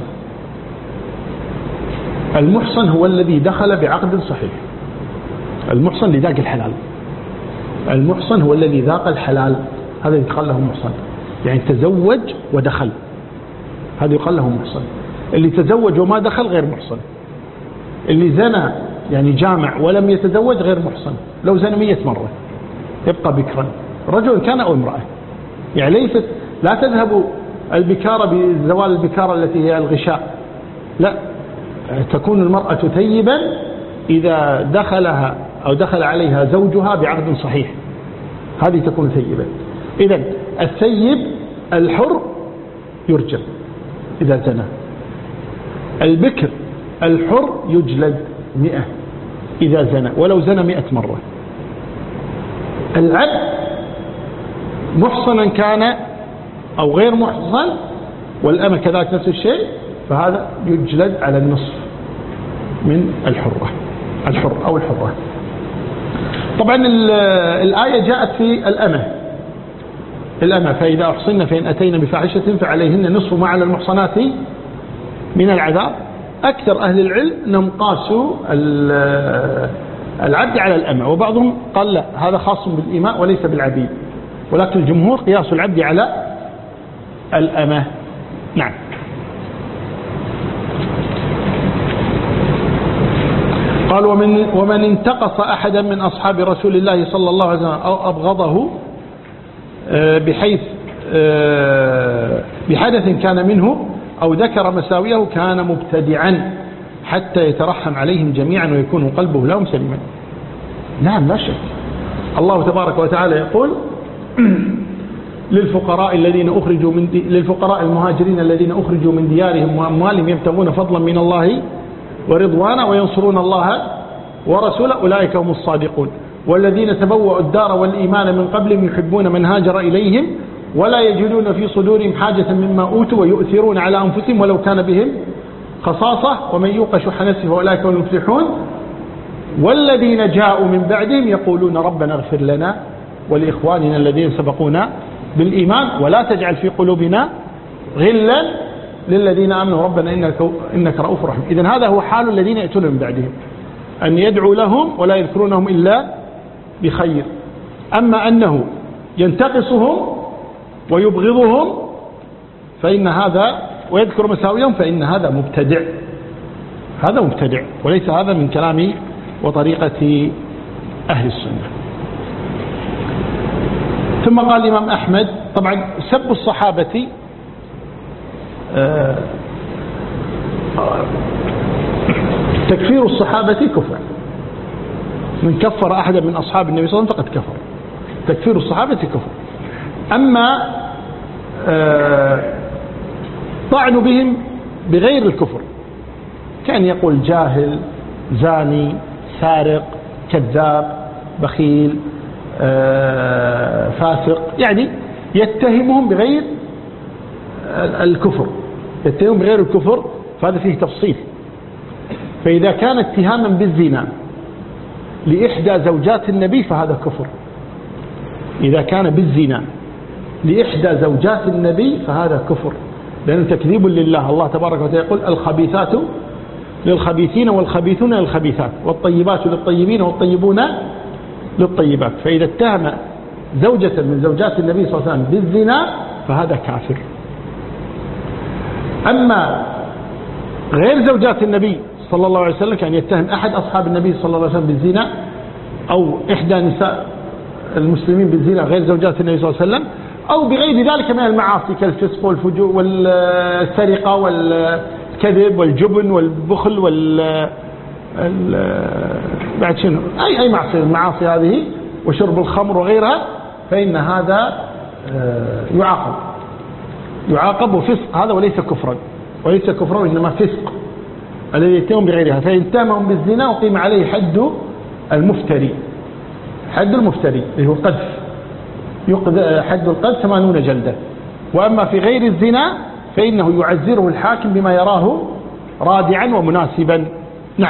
Speaker 1: المحصن هو الذي دخل بعقد صحيح، المحصن اللي ذاق الحلال، المحصن هو الذي ذاق الحلال، هذا يقال له محصن، يعني تزوج ودخل، هذا يقال له محصن. اللي تزوج وما دخل غير محصن. اللي زنى يعني جامع ولم يتزوج غير محصن، لو زنى 100 مرة يبقى بكرا، رجل كان أو امرأة. يعني ليست لا تذهب البكارة بزوال البكارة التي هي الغشاء، لا، تكون المرأة ثيبا إذا دخلها أو دخل عليها زوجها بعقد صحيح، هذه تكون ثيبا. إذن الثيب الحر يرجم إذا زنى. البكر الحر يجلد 100 إذا زنى ولو زنى 100 مرة. العبد محصنا كان أو غير محصن، والأمة كذلك نفس الشيء، فهذا يجلد على النصف من الحر أو الحرة. طبعا الآية جاءت في الأمة فإذا أحصن فإن أتينا بفاحشة فعليهن نصف ما على المحصنات من العذاب. أكثر أهل العلم أنهم قاسوا العبد على الأمة، وبعضهم قال لا هذا خاص بالإماء وليس بالعبيد، ولكن الجمهور قياس العبد على الأمة. نعم. قال ومن انتقص أحدا من أصحاب رسول الله صلى الله عليه وسلم أو أبغضه بحدث كان منه أو ذكر مساويه كان مبتدعا حتى يترحم عليهم جميعا ويكون قلبه لهم سليما. نعم لا شك. الله تبارك وتعالى يقول للفقراء المهاجرين الذين أخرجوا من ديارهم وأموالهم يبتغون فضلا من الله ورضوانا وينصرون الله ورسوله أولئك هم الصادقون. والذين تبوأوا الدار والإيمان من قبلهم يحبون من هاجر إليهم ولا يجدون في صدورهم حاجة مما أوتوا ويؤثرون على أنفسهم ولو كان بهم خصاصة ومن يوق شح نفسه فأولئك هم المفلحون. والذين جاءوا من بعدهم يقولون ربنا اغفر لنا ولإخواننا الذين سبقونا بالإيمان ولا تجعل في قلوبنا غلا للذين آمنوا ربنا إنك رؤوف رحيم. إذن هذا هو حال الذين يأتون من بعدهم، أن يدعو لهم ولا يذكرونهم إلا بخير. أما أنه ينتقصهم ويبغضهم فإن هذا ويذكر مساويهم فإن هذا مبتدع، هذا مبتدع وليس هذا من كلام وطريقة أهل السنة. ثم قال الإمام أحمد طبعا سب الصحابة تكفير الصحابة كفر، من كفر أحدا من أصحاب النبي صلى الله عليه وسلم فقد كفر. تكفير الصحابة كفر. أما طعن بهم بغير الكفر كان يقول جاهل زاني سارق كذاب بخيل فاسق، يعني يتهمهم بغير الكفر، يتهمهم بغير الكفر، فهذا فيه تفصيل. فإذا كان اتهاما بالزنا لإحدى زوجات النبي فهذا كفر. إذا كان بالزنا لإحدى زوجات النبي فهذا كفر، لأنه تكذيب لله. الله تبارك وتعالى يقول الخبيثات للخبيثين والخبيثون للخبيثات والطيبات للطيبين والطيبون للطيبات. فإذا اتهم زوجة من زوجات النبي صلى الله عليه وسلم بالزنا فهذا كافر. أما غير زوجات النبي صلى الله عليه وسلم كان يتهم أحد أصحاب النبي صلى الله عليه وسلم بالزنا أو إحدى نساء المسلمين بالزنا غير زوجات النبي صلى الله عليه وسلم أو بغير ذلك من المعاصي كالفسق والفجور والسرقة والكذب والجبن والبخل بعد شنو أي معصية المعاصي هذه وشرب الخمر وغيرها، فإن هذا يعاقب وفسق هذا وليس كفرا، وليس كفرا إنما فسق الذي يتهم بغيرها. فإن اتهمهم بالزنا وقيم عليه حد المفتري اللي هو القذف، حد القذف 80 جلدة. وأما في غير الزنا فإنه يعزره الحاكم بما يراه رادعا ومناسبا. نعم.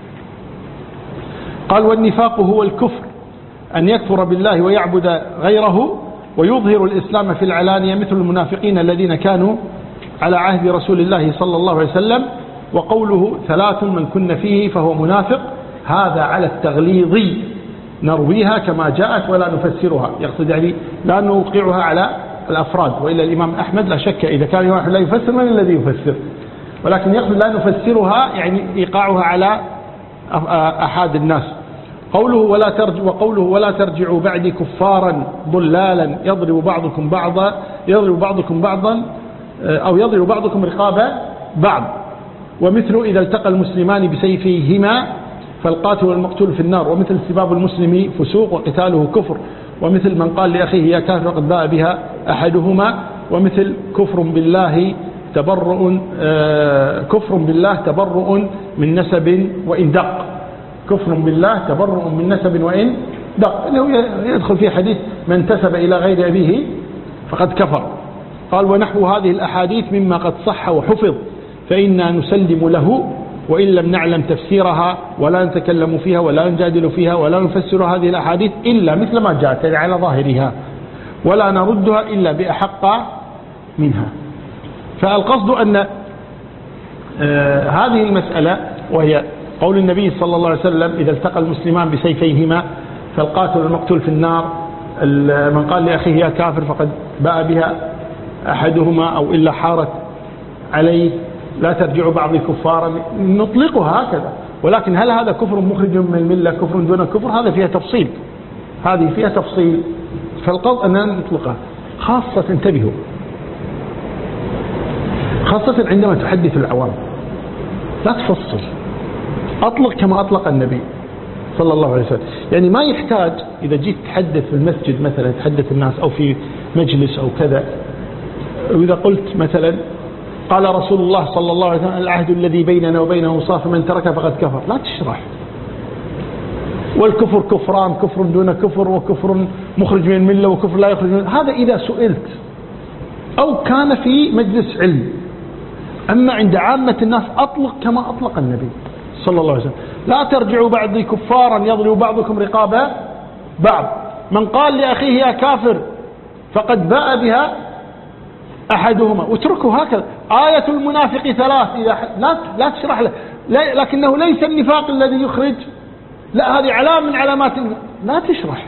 Speaker 1: قال والنفاق هو الكفر، أن يكفر بالله ويعبد غيره ويظهر الإسلام في العلانية مثل المنافقين الذين كانوا على عهد رسول الله صلى الله عليه وسلم. وقوله 3 من كن فيه فهو منافق، هذا على التغليظ نرويها كما جاءت ولا نفسرها، يقصد يعني لا نوقعها على الأفراد. وإلا الإمام أحمد لا شك إذا كان واحد لا يفسر من الذي يفسر، ولكن يقصد لا نفسرها يعني إيقاعها على أحد الناس. وقوله ولا ترجعوا بعدي كفارا ضلالا يضرب بعضكم رقاب بعض. ومثل إذا التقى المسلمان بسيفيهما فالقاتل والمقتول في النار. ومثل سباب المسلم فسوق وقتاله كفر. ومثل من قال لأخيه يا كافر قد باء بها أحدهما. ومثل كفر بالله تبرؤ من نسب وإن دق. كفر بالله تبرؤ من نسب وإن دق إنه يدخل في حديث من انتسب إلى غير أبيه فقد كفر. قال ونحو هذه الأحاديث مما قد صح وحفظ فإنا نسلم له وإن لم نعلم تفسيرها ولا نتكلم فيها ولا نجادل فيها ولا نفسر هذه الأحاديث إلا مثل ما جاءت على ظاهرها ولا نردها إلا بأحق منها. فالقصد أن هذه المسألة وهي قول النبي صلى الله عليه وسلم إذا التقى المسلمان بسيفيهما فالقاتل والمقتول في النار، من قال لأخيه يا كافر فقد باء بها أحدهما أو إلا حارت عليه لا ترجعوا بعض كفارا، نطلقها هكذا. ولكن هل هذا كفر مخرج من الملة كفر دون كفر؟ هذا فيها تفصيل، هذه فيها تفصيل. فالقصد أننا نطلقها، خاصة انتبهوا، خاصة عندما تحدث العوام لا تفصل، أطلق كما أطلق النبي صلى الله عليه وسلم. يعني ما يحتاج إذا جيت تحدث في المسجد مثلا تحدث الناس أو في مجلس أو كذا، وإذا قلت مثلا قال رسول الله صلى الله عليه وسلم العهد الذي بيننا وبينه صاف من ترك فقد كفر، لا تشرح والكفر كفران، كفر دون كفر وكفر مخرج من الملة وكفر لا يخرج من، هذا إذا سئلت أو كان في مجلس علم. أما عند عامة الناس أطلق كما أطلق النبي صلى الله عليه وسلم، لا ترجعوا بعضي كفارا يضرب بعضكم رقاب بعض، من قال لأخيه يا كافر فقد باء بها أحدهما، واتركوا هكذا. آية المنافق ثلاث، إذا لا تشرح له، لكنه ليس النفاق الذي يخرج، لا هذه علامة من علامات، لا تشرح،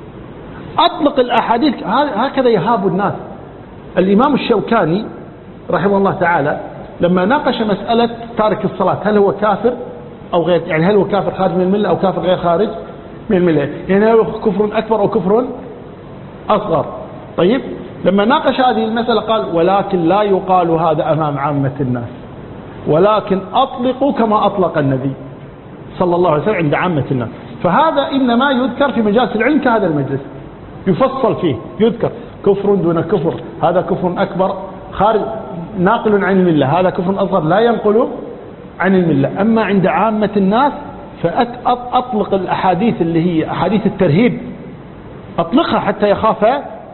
Speaker 1: أطلق الأحاديث هكذا يهاب الناس. الإمام الشوكاني رحمه الله تعالى لما ناقش مسألة تارك الصلاة هل هو كافر أو غير، يعني هل هو كافر خارج من الملة أو كافر غير خارج من الملة، يعني هل هو كفر أكبر أو كفر أصغر. طيب لما ناقش هذه المسألة قال ولكن لا يقال هذا أمام عامة الناس، ولكن أطلقوا كما أطلق النبي صلى الله عليه وسلم عند عامة الناس. فهذا إنما يذكر في مجالس العلم كهذا المجلس، يفصل فيه، يذكر كفر دون كفر، هذا كفر أكبر خارج ناقل عن الملة، هذا كفر أصغر لا ينقل عن الملة. أما عند عامة الناس فأطلق الأحاديث اللي هي أحاديث الترهيب، أطلقها حتى يخاف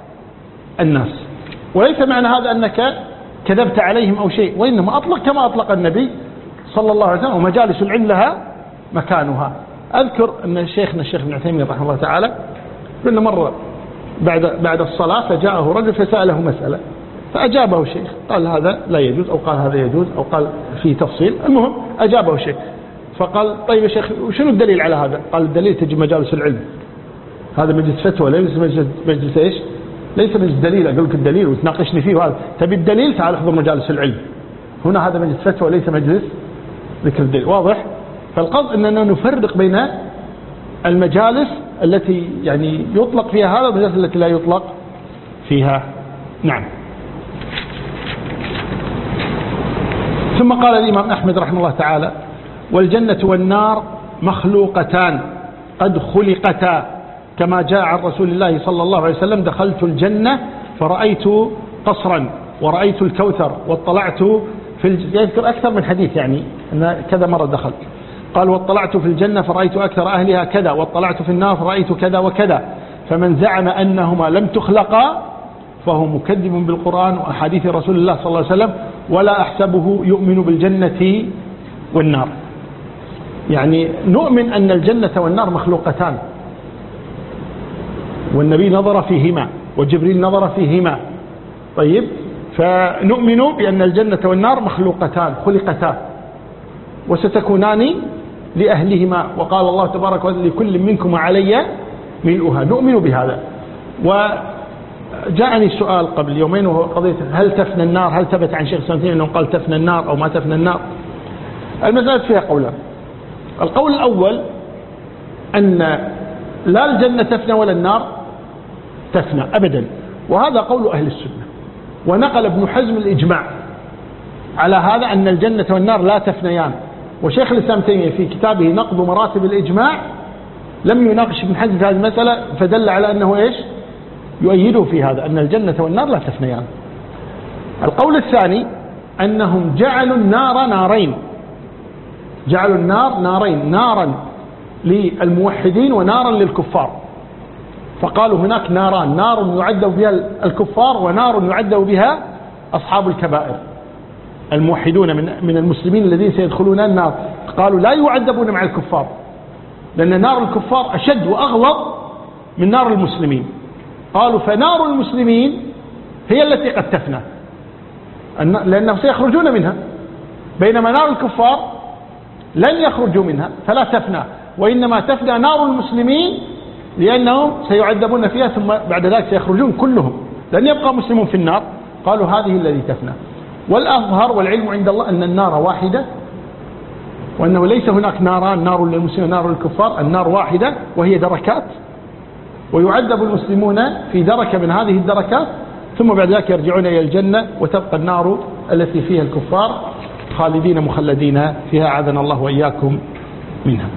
Speaker 1: الناس، وليس معنى هذا أنك كذبت عليهم أو شيء، وإنما أطلق كما أطلق النبي صلى الله عليه وسلم، ومجالس العلم لها مكانها. أذكر أن شيخنا الشيخ ابن عثيمين رحمه الله تعالى قلنا مرة بعد الصلاة فجاءه رجل فسأله مسألة فأجابه الشيخ، قال هذا لا يجوز أو قال هذا يجوز أو قال فيه تفصيل، المهم أجابه الشيخ. فقال طيب يا شيخ وشنو الدليل على هذا؟ قال الدليل تجي مجالس العلم، هذا مجلس فتوى ليس مجلس إيش، ليس مجلس دليل أقول لك الدليل وتناقشني فيه، وهذا تبي الدليل تعال احضر مجالس العلم، هنا هذا مجلس فتوى ليس مجلس ذكر الدليل، واضح؟ فالقصد أننا نفرق بين المجالس التي يعني يطلق فيها هذا والمجالس التي لا يطلق فيها. نعم. ثم قال الإمام أحمد رحمه الله تعالى والجنة والنار مخلوقتان قد خلقتا كما جاء عن رسول الله صلى الله عليه وسلم دخلت الجنة فرأيت قصرا ورأيت الكوثر واطلعت في يذكر أكثر من حديث، يعني أن كذا مرة دخلت، قال واطلعت في الجنة فرأيت أكثر أهلها كذا واطلعت في النار فرأيت كذا وكذا، فمن زعم أنهما لم تخلقا فهو مكذب بالقرآن وأحاديث رسول الله صلى الله عليه وسلم ولا أحسبه يؤمن بالجنة والنار. يعني نؤمن أن الجنة والنار مخلوقتان، والنبي نظر فيهما وجبريل نظر فيهما. طيب فنؤمن بأن الجنة والنار مخلوقتان خلقتان وستكونان لأهلهما، وقال الله تبارك وتعالى لكل منكم علي ملؤها، نؤمن بهذا. وجاءني سؤال قبل يومين وهو قضية هل تفنى النار، هل ثبت عن شيخ سنتين أنه قال تفنى النار أو ما تفنى النار؟ المسألة فيها قولان. القول الأول أن لا الجنة تفنى ولا النار تفنى أبدا، وهذا قول أهل السنة، ونقل ابن حزم الإجماع على هذا أن الجنة والنار لا تفنيان. وشيخ الإسلام تيمية في كتابه نقض مراتب الإجماع لم يناقش ابن حزم في هذه المسألة، فدل على أنه إيش يؤيده في هذا أن الجنة والنار لا تفنيان. القول الثاني أنهم جعلوا النار نارين، جعلوا النار نارين، نارا للموحدين ونارا للكفار، فقالوا هناك ناران، نار يعذب بها الكفار ونار يعذب بها أصحاب الكبائر الموحدون من المسلمين الذين سيدخلون النار. قالوا لا يعذبون مع الكفار، لأن نار الكفار أشد وأغلظ من نار المسلمين. قالوا فنار المسلمين هي التي قد تفنى، لأنهم سيخرجون منها، بينما نار الكفار لن يخرجوا منها فلا تفنى، وإنما تفنى نار المسلمين لأنهم سيعذبون فيها ثم بعد ذلك سيخرجون كلهم، لن يبقى مسلمون في النار. قالوا هذه الذي تفنى. والأظهر والعلم عند الله أن النار واحدة، وأنه ليس هناك ناران، نار للمسلمين ونار للكفار، النار واحدة وهي دركات، ويعذب المسلمون في دركة من هذه الدركات ثم بعد ذلك يرجعون إلى الجنة، وتبقى النار التي فيها الكفار خالدين مخلدين فيها، أعاذنا الله وإياكم منها.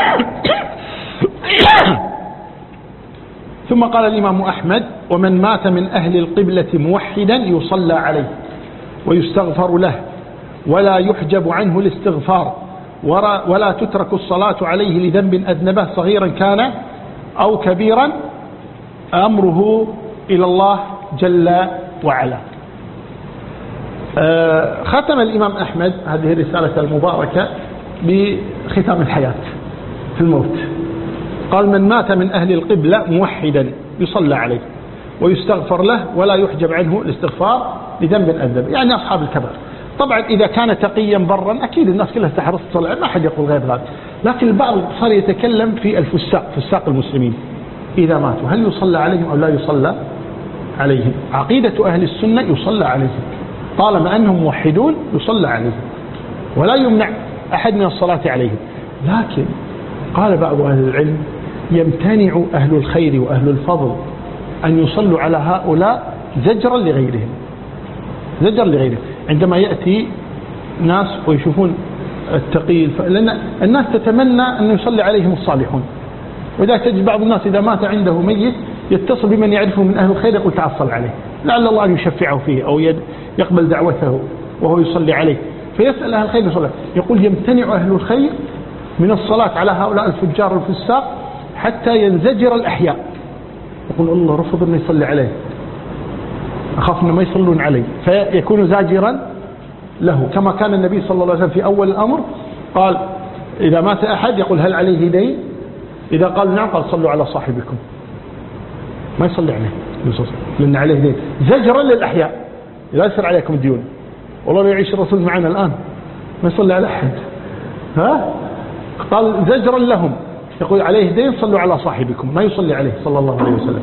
Speaker 1: ثم قال الإمام أحمد: ومن مات من أهل القبلة موحدا يصلى عليه ويستغفر له ولا يحجب عنه الاستغفار، ولا تترك الصلاة عليه لذنب أذنبه صغيرا كان أو كبيرا، أمره إلى الله جل وعلا. ختم الإمام أحمد هذه الرسالة المباركة بختام الحياة في الموت. قال: من مات من أهل القبلة موحدا يصلى عليه ويستغفر له ولا يحجب عنه الاستغفار لذنب أذنب، يعني أصحاب الكبائر. طبعا إذا كان تقيا برا أكيد الناس كلها تحرص تصلي، ما حد يقول غير هذا، لكن البعض صار يتكلم في الفساق، فساق المسلمين إذا ماتوا هل يصلى عليهم أو لا يصلى عليهم؟ عقيدة أهل السنة يصلى عليهم، طالما أنهم موحدون يصلى عليهم ولا يمنع أحد من الصلاة عليهم. لكن قال بعض أهل العلم: يمتنع أهل الخير وأهل الفضل أن يصلوا على هؤلاء زجرا لغيرهم، زجر لغيرهم. عندما يأتي ناس ويشوفون التقي، لأن الناس تتمنى أن يصلي عليهم الصالحون، وإذا تجد بعض الناس إذا مات عنده ميت يتصل بمن يعرفه من أهل الخير يقول تعال صل عليه، لعل الله أن يشفعه فيه أو يقبل دعوته وهو يصلي عليه، فيسأل أهل الخير يصلي. يقول: يمتنع أهل الخير من الصلاة على هؤلاء الفجار والفساق حتى ينزجر الأحياء، يقول الله رفض أن يصلي عليه، أخاف أن ما يصلون عليه، فيكون زاجرا له، كما كان النبي صلى الله عليه وسلم في أول الأمر قال: إذا مات أحد يقول هل عليه دين؟ إذا قال نعم قال صلوا على صاحبكم، ما يصلي عليه لأن عليه دين، زجرا للأحياء، لا يصير عليكم الديون، والله لا يعيش الرسول معنا الآن ما يصلي على أحد، قال زجرا لهم، يقول عليه دين صلوا على صاحبكم، ما يصلي عليه صلى الله عليه وسلم.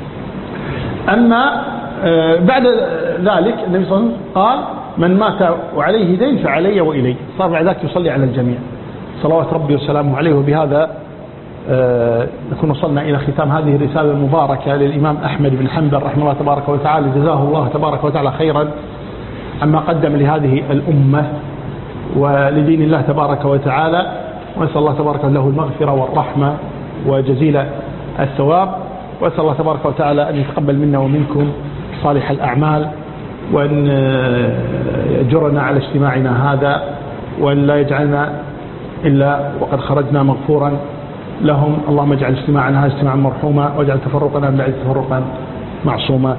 Speaker 1: أما بعد ذلك النبي صلى الله عليه وسلم قال: من مات وعليه دين فعلي وإلي، صار بعد ذلك يصلي على الجميع صلوات ربي وسلامه عليه. وبهذا نكون وصلنا إلى ختام هذه الرسالة المباركة للإمام أحمد بن حنبل رحمه الله تبارك وتعالى، جزاه الله تبارك وتعالى خيرا عما قدم لهذه الأمة ولدين الله تبارك وتعالى، ونسأل الله تبارك له المغفرة والرحمة وجزيل الثواب، وأسأل الله تبارك وتعالى أن يتقبل منا ومنكم صالح الأعمال، وأن يجرنا على اجتماعنا هذا، وأن لا يجعلنا إلا وقد خرجنا مغفورا لهم. اللهم اجعل اجتماعنا هذا اجتماعا مرحوما، واجعل تفرقنا من بعد تفرقا معصوما.